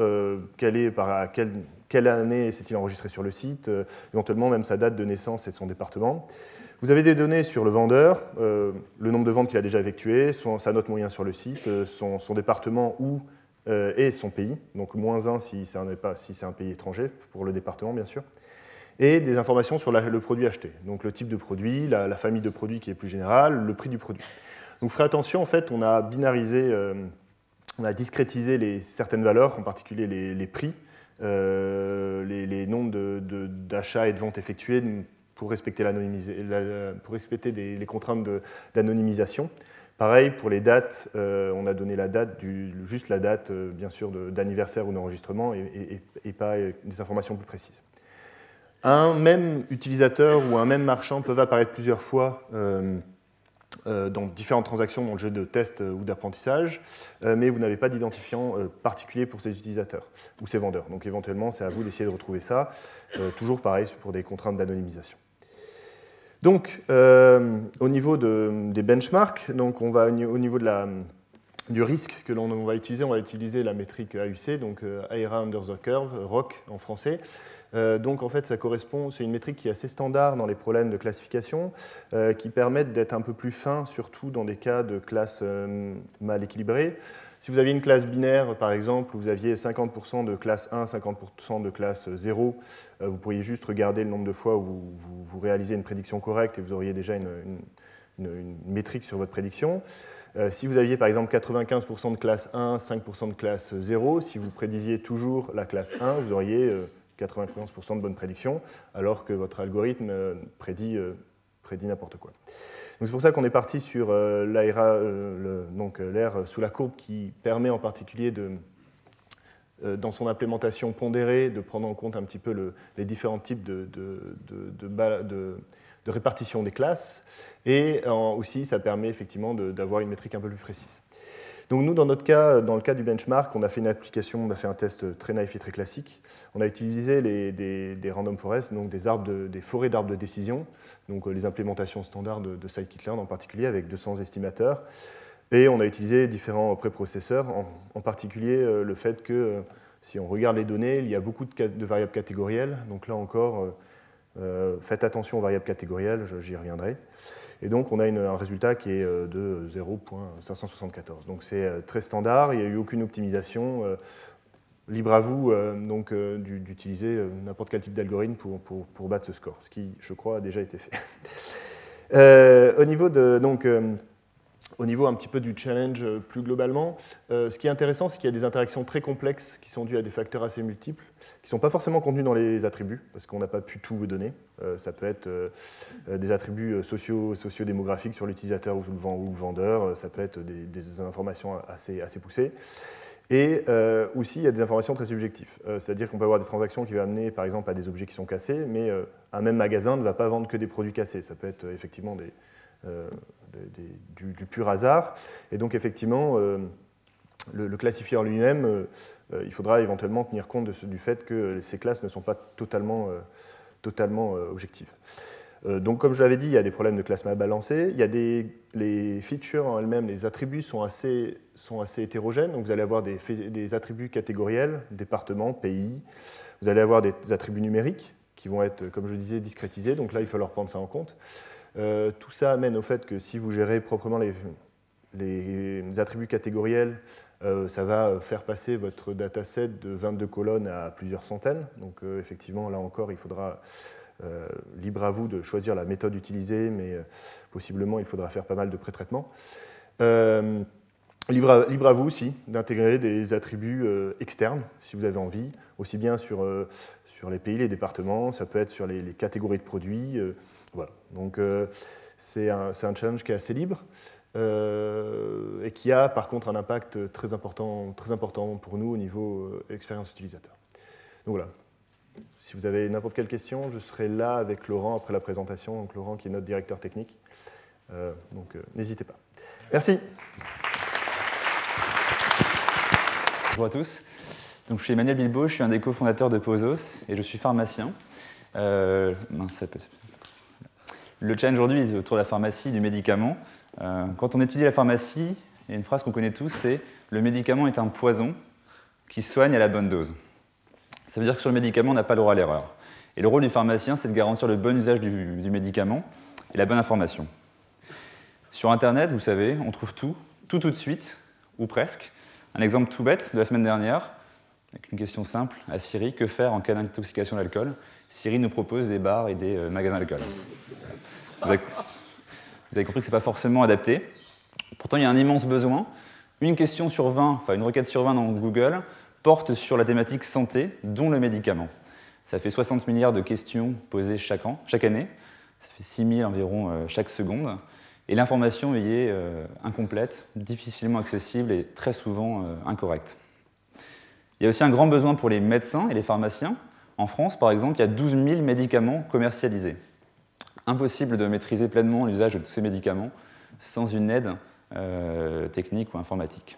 quelle année s'est-il enregistré sur le site, éventuellement même sa date de naissance et son département. Vous avez des données sur le vendeur, le nombre de ventes qu'il a déjà effectuées, sa note moyenne sur le site, son département et son pays, donc -1 si c'est un pays étranger, pour le département bien sûr, et des informations sur le produit acheté, donc le type de produit, la famille de produits qui est plus générale, le prix du produit. Donc ferez attention, en fait, on a binarisé, on a discrétisé certaines valeurs, en particulier les prix, les nombres d'achats et de ventes effectués, pour respecter les contraintes d'anonymisation. Pareil, pour les dates, on a donné juste la date, bien sûr, d'anniversaire ou d'enregistrement et pas des informations plus précises. Un même utilisateur ou un même marchand peuvent apparaître plusieurs fois dans différentes transactions dans le jeu de test ou d'apprentissage, mais vous n'avez pas d'identifiant particulier pour ces utilisateurs ou ces vendeurs. Donc éventuellement, c'est à vous d'essayer de retrouver ça. Toujours pareil pour des contraintes d'anonymisation. Donc, au niveau des benchmarks, donc on va au niveau du risque que l'on va utiliser la métrique AUC, donc Area Under the Curve, ROC en français. Donc en fait, c'est une métrique qui est assez standard dans les problèmes de classification, qui permettent d'être un peu plus fin, surtout dans des cas de classes mal équilibrées. Si vous aviez une classe binaire, par exemple, où vous aviez 50% de classe 1, 50% de classe 0, vous pourriez juste regarder le nombre de fois où vous réalisez une prédiction correcte et vous auriez déjà une métrique sur votre prédiction. Si vous aviez par exemple 95% de classe 1, 5% de classe 0, si vous prédisiez toujours la classe 1, vous auriez 95% de bonnes prédictions, alors que votre algorithme prédit n'importe quoi. Donc c'est pour ça qu'on est parti sur l'air sous la courbe qui permet en particulier dans son implémentation pondérée de prendre en compte un petit peu les différents types de répartition des classes et aussi ça permet effectivement d'avoir une métrique un peu plus précise. Donc nous, dans notre cas, dans le cas du benchmark, on a fait une application, on a fait un test très naïf et très classique. On a utilisé des random forests, donc des forêts d'arbres de décision, donc les implémentations standards de scikit-learn en particulier, avec 200 estimateurs. Et on a utilisé différents préprocesseurs, en particulier le fait que si on regarde les données, il y a beaucoup de variables catégorielles. Donc là encore, faites attention aux variables catégorielles, j'y reviendrai. Et donc, on a un résultat qui est de 0.574. Donc, c'est très standard, il n'y a eu aucune optimisation. Libre à vous d'utiliser n'importe quel type d'algorithme pour battre ce score, ce qui, je crois, a déjà été fait. Au niveau un petit peu du challenge plus globalement, ce qui est intéressant, c'est qu'il y a des interactions très complexes qui sont dues à des facteurs assez multiples, qui ne sont pas forcément contenus dans les attributs, parce qu'on n'a pas pu tout vous donner. Ça peut être des attributs sociodémographiques sur l'utilisateur ou le vendeur, ça peut être des informations assez poussées. Et aussi, il y a des informations très subjectives. C'est-à-dire qu'on peut avoir des transactions qui vont amener, par exemple, à des objets qui sont cassés, mais un même magasin ne va pas vendre que des produits cassés. Ça peut être effectivement du pur hasard. Et donc, effectivement, le classifieur lui-même, il faudra éventuellement tenir compte du fait que ces classes ne sont pas totalement objectives. Donc, comme je l'avais dit, il y a des problèmes de classement à balancer. Il y a les features en elles-mêmes, les attributs sont assez hétérogènes. Donc, vous allez avoir des attributs catégoriels, départements, pays. Vous allez avoir des attributs numériques qui vont être, comme je disais, discrétisés. Donc là, il va falloir prendre ça en compte. Tout ça amène au fait que si vous gérez proprement les attributs catégoriels, ça va faire passer votre dataset de 22 colonnes à plusieurs centaines. Donc effectivement, là encore, il faudra, libre à vous de choisir la méthode utilisée, mais possiblement, il faudra faire pas mal de pré-traitements. Libre à vous aussi d'intégrer des attributs externes, si vous avez envie, aussi bien sur les pays, les départements, ça peut être sur les catégories de produits. Voilà. Donc c'est un challenge qui est assez libre. Et qui a par contre un impact très important pour nous au niveau expérience utilisateur. Donc voilà, si vous avez n'importe quelle question, je serai là avec Laurent après la présentation, donc Laurent qui est notre directeur technique, donc n'hésitez pas. Merci. Bonjour à tous, donc, je suis Emmanuel Bilbao, je suis un des cofondateurs de Pozos et je suis pharmacien. Le challenge aujourd'hui est autour de la pharmacie, du médicament. Quand on étudie la pharmacie, il y a une phrase qu'on connaît tous, c'est « le médicament est un poison qui soigne à la bonne dose ». Ça veut dire que sur le médicament, on n'a pas le droit à l'erreur. Et le rôle du pharmacien, c'est de garantir le bon usage du médicament et la bonne information. Sur Internet, vous savez, on trouve tout de suite, ou presque. Un exemple tout bête de la semaine dernière, avec une question simple à Siri, que faire en cas d'intoxication à l'alcool? Siri nous propose des bars et des magasins d'alcool. Vous avez compris que ce n'est pas forcément adapté. Pourtant, il y a un immense besoin. Une question sur 20, enfin une requête sur 20 dans Google, porte sur la thématique santé, dont le médicament. Ça fait 60 milliards de questions posées chaque année. Ça fait 6 000 environ chaque seconde. Et l'information y est incomplète, difficilement accessible et très souvent incorrecte. Il y a aussi un grand besoin pour les médecins et les pharmaciens. En France, par exemple, il y a 12 000 médicaments commercialisés. Impossible de maîtriser pleinement l'usage de tous ces médicaments sans une aide technique ou informatique.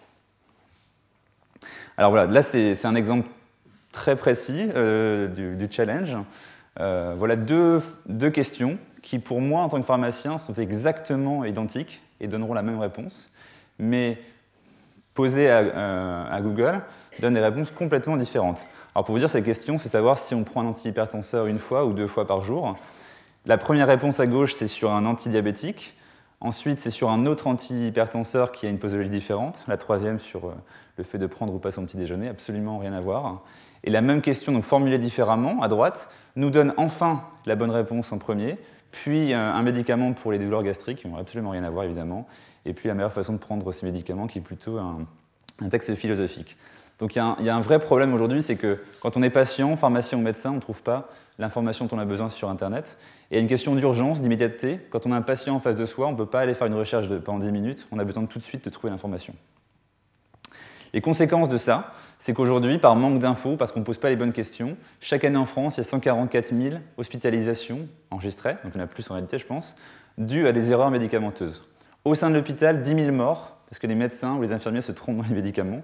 Alors voilà, là c'est un exemple très précis du challenge. Voilà deux questions qui, pour moi, en tant que pharmacien, sont exactement identiques et donneront la même réponse, mais posées à Google donnent des réponses complètement différentes. Alors pour vous dire, cette question, c'est savoir si on prend un antihypertenseur 1 fois ou 2 fois par jour. La première réponse à gauche, c'est sur un antidiabétique. Ensuite, c'est sur un autre antihypertenseur qui a une posologie différente. La troisième, sur le fait de prendre ou pas son petit déjeuner, absolument rien à voir. Et la même question, donc formulée différemment, à droite, nous donne enfin la bonne réponse en premier, puis un médicament pour les douleurs gastriques, qui n'ont absolument rien à voir, évidemment, et puis la meilleure façon de prendre ces médicaments, qui est plutôt un texte philosophique. Donc il y a un vrai problème aujourd'hui, c'est que quand on est patient, pharmacien ou médecin, on ne trouve pas l'information dont on a besoin sur Internet. Et il y a une question d'urgence, d'immédiateté. Quand on a un patient en face de soi, on ne peut pas aller faire une recherche pendant 10 minutes, on a besoin tout de suite de trouver l'information. Les conséquences de ça, c'est qu'aujourd'hui, par manque d'infos, parce qu'on ne pose pas les bonnes questions, chaque année en France, il y a 144 000 hospitalisations enregistrées, donc il y en a plus en réalité, je pense, dues à des erreurs médicamenteuses. Au sein de l'hôpital, 10 000 morts, parce que les médecins ou les infirmiers se trompent dans les médicaments.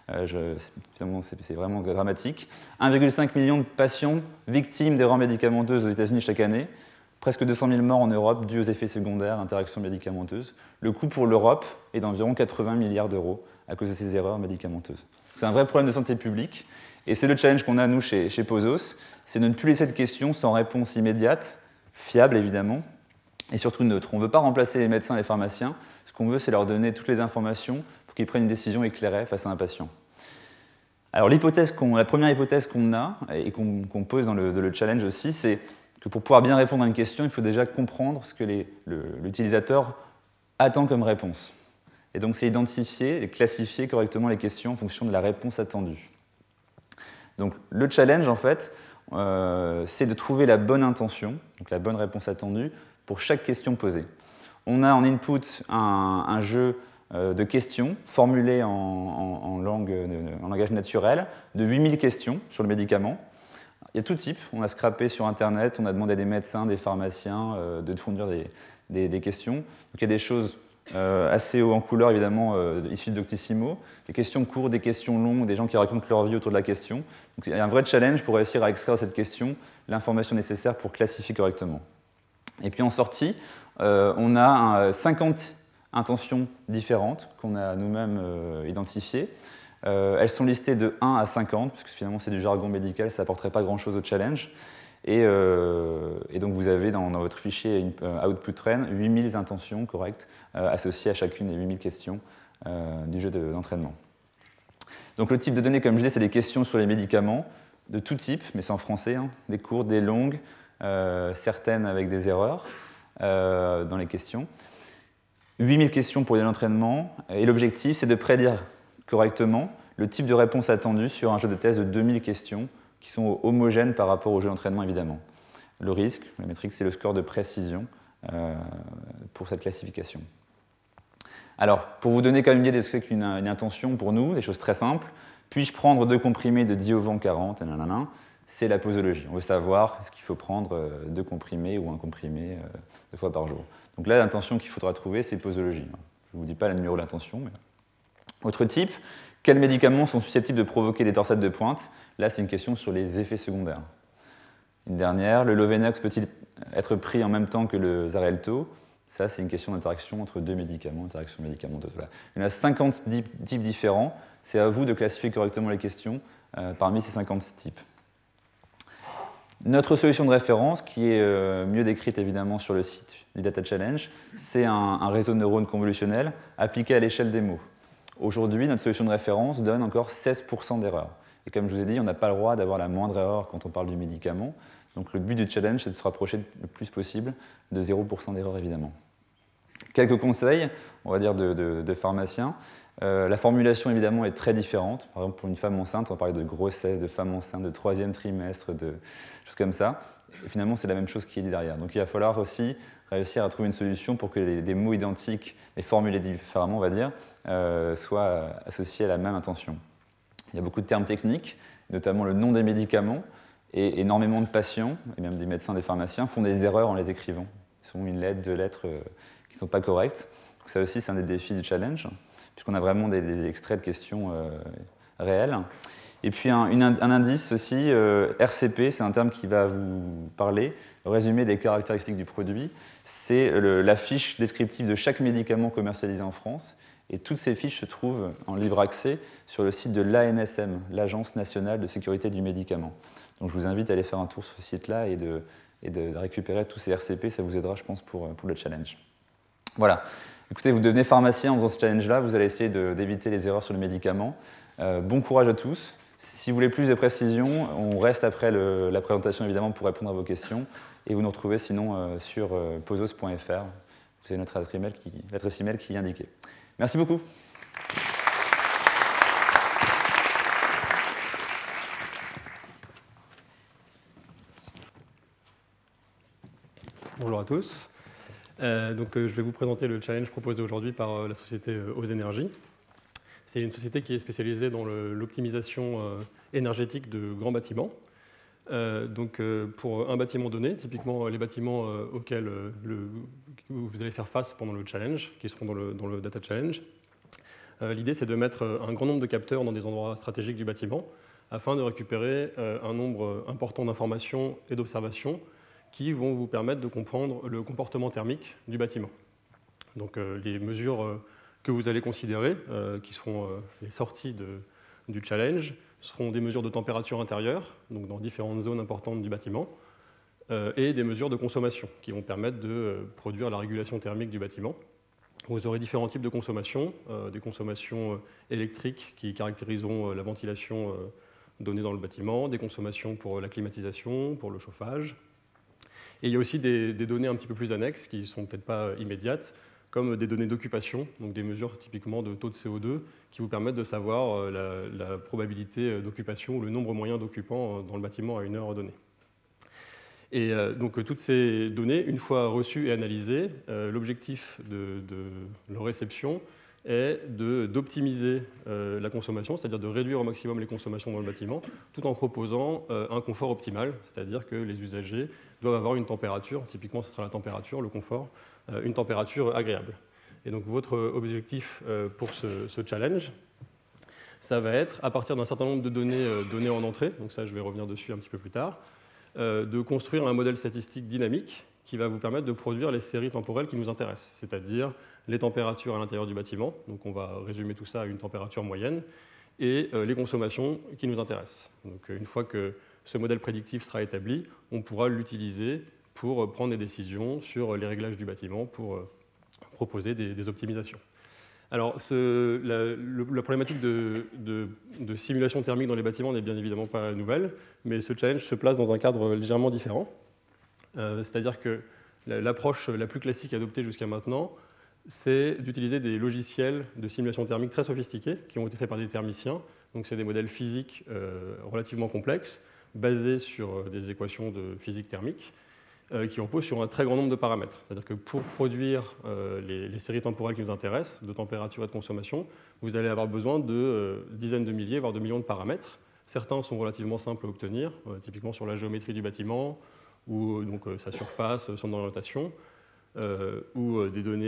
C'est vraiment dramatique. 1,5 million de patients victimes d'erreurs médicamenteuses aux États-Unis chaque année. Presque 200 000 morts en Europe dus aux effets secondaires d'interactions médicamenteuses. Le coût pour l'Europe est d'environ 80 milliards d'euros à cause de ces erreurs médicamenteuses. C'est un vrai problème de santé publique. Et c'est le challenge qu'on a, nous, chez Pozos, c'est de ne plus laisser de questions sans réponse immédiate, fiable évidemment, et surtout neutre. On ne veut pas remplacer les médecins et les pharmaciens. Ce qu'on veut, c'est leur donner toutes les informations pour qu'ils prennent une décision éclairée face à un patient. Alors la première hypothèse qu'on a et qu'on pose dans le challenge aussi, c'est que pour pouvoir bien répondre à une question, il faut déjà comprendre ce que l'utilisateur attend comme réponse. Et donc c'est identifier et classifier correctement les questions en fonction de la réponse attendue. Donc le challenge, en fait, c'est de trouver la bonne intention, donc la bonne réponse attendue, pour chaque question posée. On a en input un jeu de questions formulées en langage naturel, de 8000 questions sur le médicament. Il y a tout type, on a scrappé sur Internet, on a demandé à des médecins, des pharmaciens de fournir des questions. Donc il y a des choses assez haut en couleur, évidemment, issues de Doctissimo, des questions courtes, des questions longues, des gens qui racontent leur vie autour de la question. Donc il y a un vrai challenge pour réussir à extraire de cette question l'information nécessaire pour classifier correctement. Et puis en sortie, on a 50 intentions différentes qu'on a nous-mêmes identifiées. Elles sont listées de 1 à 50, parce que finalement c'est du jargon médical, ça n'apporterait pas grand-chose au challenge. Et donc vous avez dans votre fichier Output Train 8000 intentions correctes associées à chacune des 8000 questions du jeu d'entraînement. Donc le type de données, comme je disais, c'est des questions sur les médicaments de tout type, mais c'est en français, hein, des courtes, des longues, certaines avec des erreurs dans les questions. 8000 questions pour l'entraînement, et l'objectif c'est de prédire correctement le type de réponse attendue sur un jeu de test de 2000 questions qui sont homogènes par rapport au jeu d'entraînement évidemment. Le risque, la métrique, c'est le score de précision pour cette classification. Alors, pour vous donner quand même une idée de ce que c'est qu'une intention pour nous, des choses très simples, puis-je prendre 2 comprimés de 10 au vent 40, c'est la posologie. On veut savoir est-ce qu'il faut prendre 2 comprimés ou 1 comprimé 2 fois par jour. Donc là, l'intention qu'il faudra trouver, c'est posologie. Je ne vous dis pas le numéro de l'intention. Mais... Autre type, quels médicaments sont susceptibles de provoquer des torsades de pointe? Là, c'est une question sur les effets secondaires. Une dernière, le Lovenox peut-il être pris en même temps que le Xarelto? Ça, c'est une question d'interaction entre 2 médicaments, interaction médicamenteuse. Voilà. Il y en a 50 types différents. C'est à vous de classifier correctement les questions parmi ces 50 types. Notre solution de référence, qui est mieux décrite évidemment sur le site du Data Challenge, c'est un réseau de neurones convolutionnels appliqué à l'échelle des mots. Aujourd'hui, notre solution de référence donne encore 16% d'erreurs. Et comme je vous ai dit, on n'a pas le droit d'avoir la moindre erreur quand on parle du médicament. Donc le but du challenge, c'est de se rapprocher le plus possible de 0% d'erreur, évidemment. Quelques conseils, on va dire, de pharmaciens. La formulation, évidemment, est très différente. Par exemple, pour une femme enceinte, on va parler de grossesse, de femme enceinte, de 3e trimestre, de choses comme ça. Et finalement, c'est la même chose qui est dit derrière. Donc il va falloir aussi réussir à trouver une solution pour que des mots identiques, mais formulés différemment, on va dire, soient associés à la même intention. Il y a beaucoup de termes techniques, notamment le nom des médicaments, et énormément de patients, et même des médecins, des pharmaciens, font des erreurs en les écrivant. Ils ont une lettre, 2 lettres qui ne sont pas correctes. Donc ça aussi, c'est un des défis du challenge, puisqu'on a vraiment des extraits de questions réelles. Et puis un indice aussi, RCP, c'est un terme qui va vous parler, le résumé des caractéristiques du produit. C'est la fiche descriptive de chaque médicament commercialisé en France. Et toutes ces fiches se trouvent en libre accès sur le site de l'ANSM, l'Agence nationale de sécurité du médicament. Donc je vous invite à aller faire un tour sur ce site-là et de récupérer tous ces RCP, ça vous aidera, je pense, pour le challenge. Voilà. Écoutez, vous devenez pharmacien en faisant ce challenge-là, vous allez essayer d'éviter les erreurs sur le médicament. Bon courage à tous. Si vous voulez plus de précision, on reste après la présentation, évidemment, pour répondre à vos questions. Et vous nous retrouvez sinon sur posos.fr. Vous avez notre adresse email qui est indiquée. Merci beaucoup. Bonjour à tous. Je vais vous présenter le challenge proposé aujourd'hui par la société Ose Energy. C'est une société qui est spécialisée dans l'optimisation énergétique de grands bâtiments. Pour un bâtiment donné, typiquement les bâtiments auxquels vous allez faire face pendant le challenge, qui seront dans le Data Challenge, l'idée c'est de mettre un grand nombre de capteurs dans des endroits stratégiques du bâtiment afin de récupérer un nombre important d'informations et d'observations qui vont vous permettre de comprendre le comportement thermique du bâtiment. Donc les mesures que vous allez considérer, qui seront les sorties du challenge, seront des mesures de température intérieure, donc dans différentes zones importantes du bâtiment, et des mesures de consommation qui vont permettre de produire la régulation thermique du bâtiment. Vous aurez différents types de consommation, des consommations électriques qui caractériseront la ventilation donnée dans le bâtiment, des consommations pour la climatisation, pour le chauffage. Et il y a aussi des données un petit peu plus annexes qui ne sont peut-être pas immédiates, comme des données d'occupation, donc des mesures typiquement de taux de CO2 qui vous permettent de savoir la probabilité d'occupation ou le nombre moyen d'occupants dans le bâtiment à une heure donnée. Et donc toutes ces données, une fois reçues et analysées, l'objectif de leur réception est d'optimiser la consommation, c'est-à-dire de réduire au maximum les consommations dans le bâtiment, tout en proposant un confort optimal, c'est-à-dire que les usagers doivent avoir une température, typiquement ce sera la température, le confort, une température agréable. Et donc votre objectif pour ce challenge, ça va être, à partir d'un certain nombre de données en entrée, donc ça je vais revenir dessus un petit peu plus tard, de construire un modèle statistique dynamique qui va vous permettre de produire les séries temporelles qui nous intéressent, c'est-à-dire les températures à l'intérieur du bâtiment, donc on va résumer tout ça à une température moyenne, et les consommations qui nous intéressent. Donc une fois que ce modèle prédictif sera établi, on pourra l'utiliser pour prendre des décisions sur les réglages du bâtiment, pour proposer des optimisations. Alors, la problématique de simulation thermique dans les bâtiments n'est bien évidemment pas nouvelle, mais ce challenge se place dans un cadre légèrement différent. C'est-à-dire que l'approche la plus classique adoptée jusqu'à maintenant, c'est d'utiliser des logiciels de simulation thermique très sophistiqués qui ont été faits par des thermiciens. Donc, c'est des modèles physiques relativement complexes, basés sur des équations de physique thermique, qui reposent sur un très grand nombre de paramètres. C'est-à-dire que pour produire les séries temporelles qui nous intéressent, de température et de consommation, vous allez avoir besoin de dizaines de milliers, voire de millions de paramètres. Certains sont relativement simples à obtenir, typiquement sur la géométrie du bâtiment, ou donc sa surface, son orientation, ou des données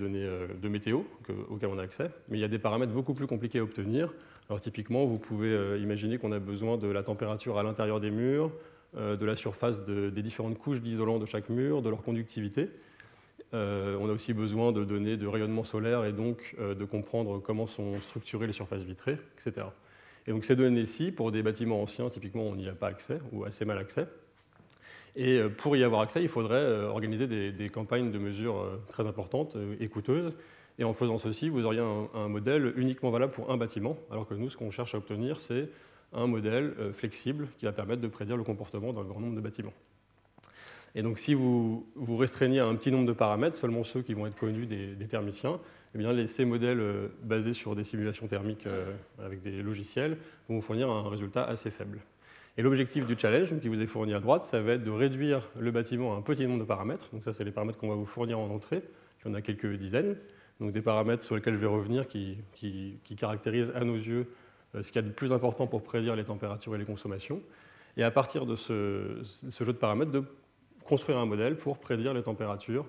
de météo auxquelles on a accès. Mais il y a des paramètres beaucoup plus compliqués à obtenir. Alors typiquement, vous pouvez imaginer qu'on a besoin de la température à l'intérieur des murs, de la surface des différentes couches d'isolant de chaque mur, de leur conductivité. On a aussi besoin de données de rayonnement solaire et donc de comprendre comment sont structurées les surfaces vitrées, etc. Et donc ces données-ci, pour des bâtiments anciens, typiquement, on n'y a pas accès ou assez mal accès. Et pour y avoir accès, il faudrait organiser des campagnes de mesure très importantes et coûteuses. Et en faisant ceci, vous auriez un modèle uniquement valable pour un bâtiment, alors que nous, ce qu'on cherche à obtenir, c'est un modèle flexible qui va permettre de prédire le comportement d'un grand nombre de bâtiments. Et donc si vous restreignez à un petit nombre de paramètres, seulement ceux qui vont être connus des thermiciens, eh bien, ces modèles basés sur des simulations thermiques avec des logiciels vont vous fournir un résultat assez faible. Et l'objectif du challenge qui vous est fourni à droite, ça va être de réduire le bâtiment à un petit nombre de paramètres. Donc ça, c'est les paramètres qu'on va vous fournir en entrée. Il y en a quelques dizaines. Donc des paramètres sur lesquels je vais revenir qui caractérisent à nos yeux ce qu'il y a de plus important pour prédire les températures et les consommations. Et à partir de ce jeu de paramètres, de construire un modèle pour prédire les températures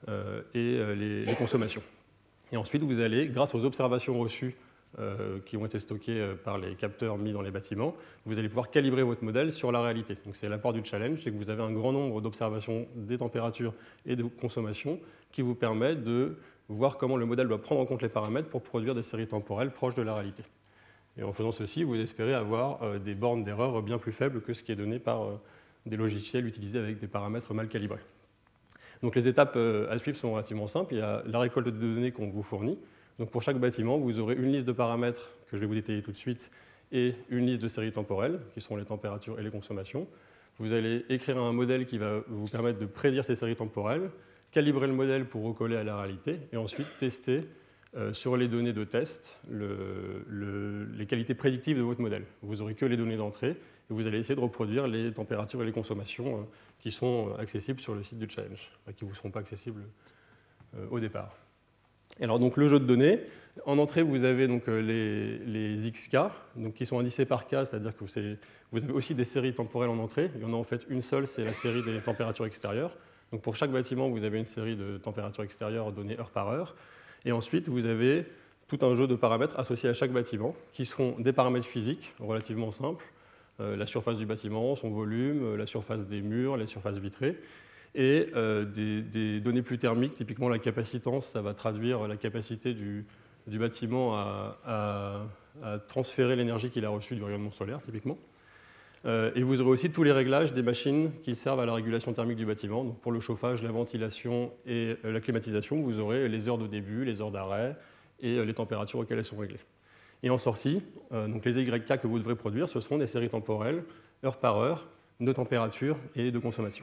et les consommations. Et ensuite, vous allez, grâce aux observations reçues qui ont été stockées par les capteurs mis dans les bâtiments, vous allez pouvoir calibrer votre modèle sur la réalité. Donc c'est l'apport du challenge, c'est que vous avez un grand nombre d'observations des températures et de consommation qui vous permet de voir comment le modèle doit prendre en compte les paramètres pour produire des séries temporelles proches de la réalité. Et en faisant ceci, vous espérez avoir des bornes d'erreur bien plus faibles que ce qui est donné par des logiciels utilisés avec des paramètres mal calibrés. Donc les étapes à suivre sont relativement simples. Il y a la récolte de données qu'on vous fournit. Donc pour chaque bâtiment, vous aurez une liste de paramètres que je vais vous détailler tout de suite et une liste de séries temporelles, qui sont les températures et les consommations. Vous allez écrire un modèle qui va vous permettre de prédire ces séries temporelles, calibrer le modèle pour recoller à la réalité, et ensuite tester sur les données de test les qualités prédictives de votre modèle. Vous n'aurez que les données d'entrée, et vous allez essayer de reproduire les températures et les consommations qui sont accessibles sur le site du challenge, qui ne vous seront pas accessibles au départ. Alors donc le jeu de données, en entrée vous avez donc les XK, donc qui sont indicés par K, c'est-à-dire que vous avez aussi des séries temporelles en entrée. Il y en a en fait une seule, c'est la série des températures extérieures. Donc pour chaque bâtiment, vous avez une série de températures extérieures données heure par heure. Et ensuite, vous avez tout un jeu de paramètres associés à chaque bâtiment, qui seront des paramètres physiques relativement simples, la surface du bâtiment, son volume, la surface des murs, les surfaces vitrées, et des données plus thermiques, typiquement la capacitance, ça va traduire la capacité du bâtiment à transférer l'énergie qu'il a reçue du rayonnement solaire, typiquement. Et vous aurez aussi tous les réglages des machines qui servent à la régulation thermique du bâtiment. Donc pour le chauffage, la ventilation et la climatisation, vous aurez les heures de début, les heures d'arrêt et les températures auxquelles elles sont réglées. Et en sortie, donc les YK que vous devrez produire, ce seront des séries temporelles, heure par heure, de température et de consommation.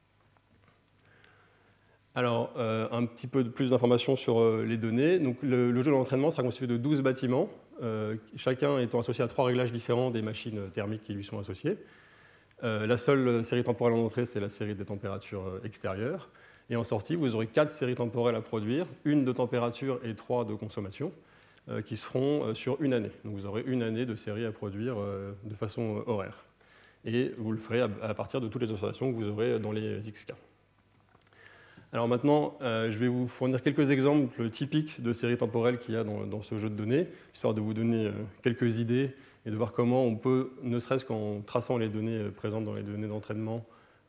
Alors, un petit peu plus d'informations sur les données. Donc, le jeu d'entraînement sera constitué de 12 bâtiments, chacun étant associé à 3 réglages différents des machines thermiques qui lui sont associées. La seule série temporelle en entrée, c'est la série des températures extérieures. Et en sortie, vous aurez 4 séries temporelles à produire, une de température et 3 de consommation, qui seront sur une année. Donc, vous aurez une année de séries à produire de façon horaire. Et vous le ferez à partir de toutes les observations que vous aurez dans les XK. Alors maintenant, je vais vous fournir quelques exemples typiques de séries temporelles qu'il y a dans ce jeu de données, histoire de vous donner quelques idées et de voir comment on peut, ne serait-ce qu'en traçant les données présentes dans les données d'entraînement,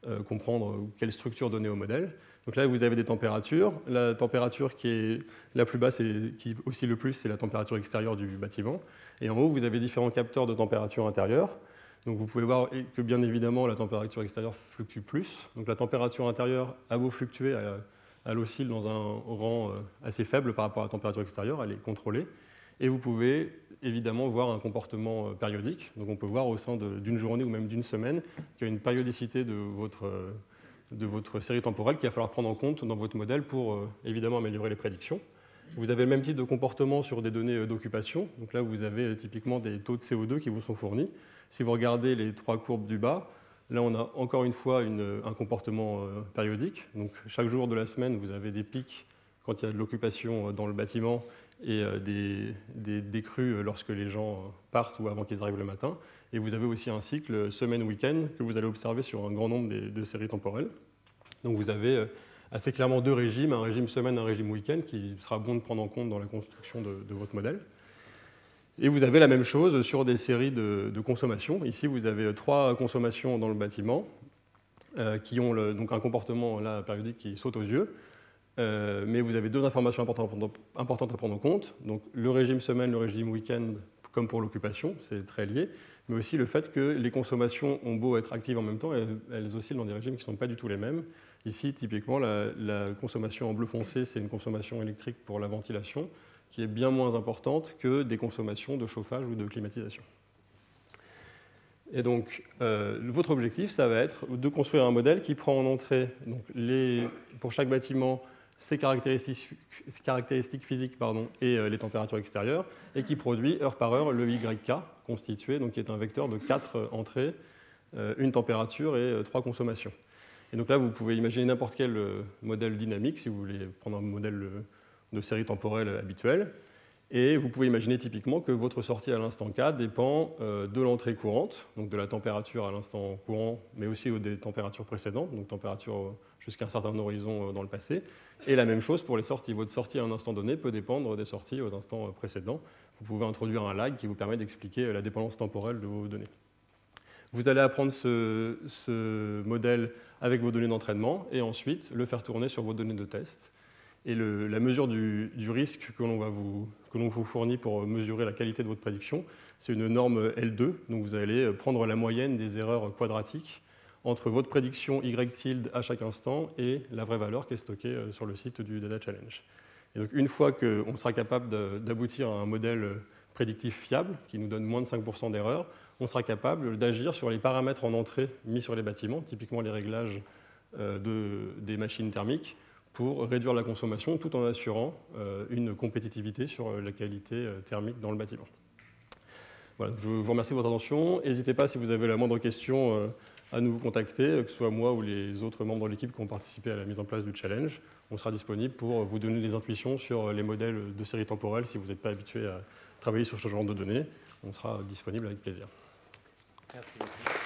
comprendre quelle structure donner au modèle. Donc là, vous avez des températures. La température qui est la plus basse et qui oscille le plus, c'est la température extérieure du bâtiment. Et en haut, vous avez différents capteurs de température intérieure. Donc vous pouvez voir que bien évidemment, la température extérieure fluctue plus. Donc la température intérieure a beau fluctuer, elle oscille dans un rang assez faible par rapport à la température extérieure, elle est contrôlée. Et vous pouvez évidemment voir un comportement périodique. Donc on peut voir au sein d'une journée ou même d'une semaine qu'il y a une périodicité de votre série temporelle qu'il va falloir prendre en compte dans votre modèle pour évidemment améliorer les prédictions. Vous avez le même type de comportement sur des données d'occupation. Donc là, vous avez typiquement des taux de CO2 qui vous sont fournis. Si vous regardez les 3 courbes du bas, là, on a encore une fois un comportement périodique. Donc chaque jour de la semaine, vous avez des pics quand il y a de l'occupation dans le bâtiment et des crues lorsque les gens partent ou avant qu'ils arrivent le matin. Et vous avez aussi un cycle semaine-week-end que vous allez observer sur un grand nombre de séries temporelles. Donc vous avez assez clairement 2 régimes, un régime semaine, un régime week-end, qui sera bon de prendre en compte dans la construction de votre modèle. Et vous avez la même chose sur des séries de consommation. Ici, vous avez 3 consommations dans le bâtiment qui ont donc un comportement là, périodique qui saute aux yeux. Mais vous avez 2 informations importantes à prendre en compte. Donc le régime semaine, le régime week-end, comme pour l'occupation, c'est très lié. Mais aussi le fait que les consommations ont beau être actives en même temps, elles oscillent dans des régimes qui ne sont pas du tout les mêmes. Ici, typiquement, la consommation en bleu foncé, c'est une consommation électrique pour la ventilation, qui est bien moins importante que des consommations de chauffage ou de climatisation. Et donc, votre objectif, ça va être de construire un modèle qui prend en entrée donc, pour chaque bâtiment ses caractéristiques physiques et les températures extérieures, et qui produit heure par heure le YK constitué, donc qui est un vecteur de 4 entrées, une température et 3 consommations. Et donc là, vous pouvez imaginer n'importe quel modèle dynamique, si vous voulez prendre un modèle de série temporelle habituelle. Et vous pouvez imaginer typiquement que votre sortie à l'instant K dépend de l'entrée courante, donc de la température à l'instant courant, mais aussi des températures précédentes, donc température jusqu'à un certain horizon dans le passé. Et la même chose pour les sorties. Votre sortie à un instant donné peut dépendre des sorties aux instants précédents. Vous pouvez introduire un lag qui vous permet d'expliquer la dépendance temporelle de vos données. Vous allez apprendre ce modèle avec vos données d'entraînement et ensuite le faire tourner sur vos données de test. Et la mesure du risque que l'on vous fournit pour mesurer la qualité de votre prédiction, c'est une norme L2. Donc vous allez prendre la moyenne des erreurs quadratiques entre votre prédiction Y tilde à chaque instant et la vraie valeur qui est stockée sur le site du Data Challenge. Et donc une fois qu'on sera capable d'aboutir à un modèle prédictif fiable, qui nous donne moins de 5% d'erreurs, on sera capable d'agir sur les paramètres en entrée mis sur les bâtiments, typiquement les réglages des machines thermiques, pour réduire la consommation tout en assurant une compétitivité sur la qualité thermique dans le bâtiment. Voilà, je vous remercie de votre attention. N'hésitez pas, si vous avez la moindre question, à nous contacter, que ce soit moi ou les autres membres de l'équipe qui ont participé à la mise en place du challenge. On sera disponible pour vous donner des intuitions sur les modèles de séries temporelles si vous n'êtes pas habitué à travailler sur ce genre de données. On sera disponible avec plaisir. Merci beaucoup.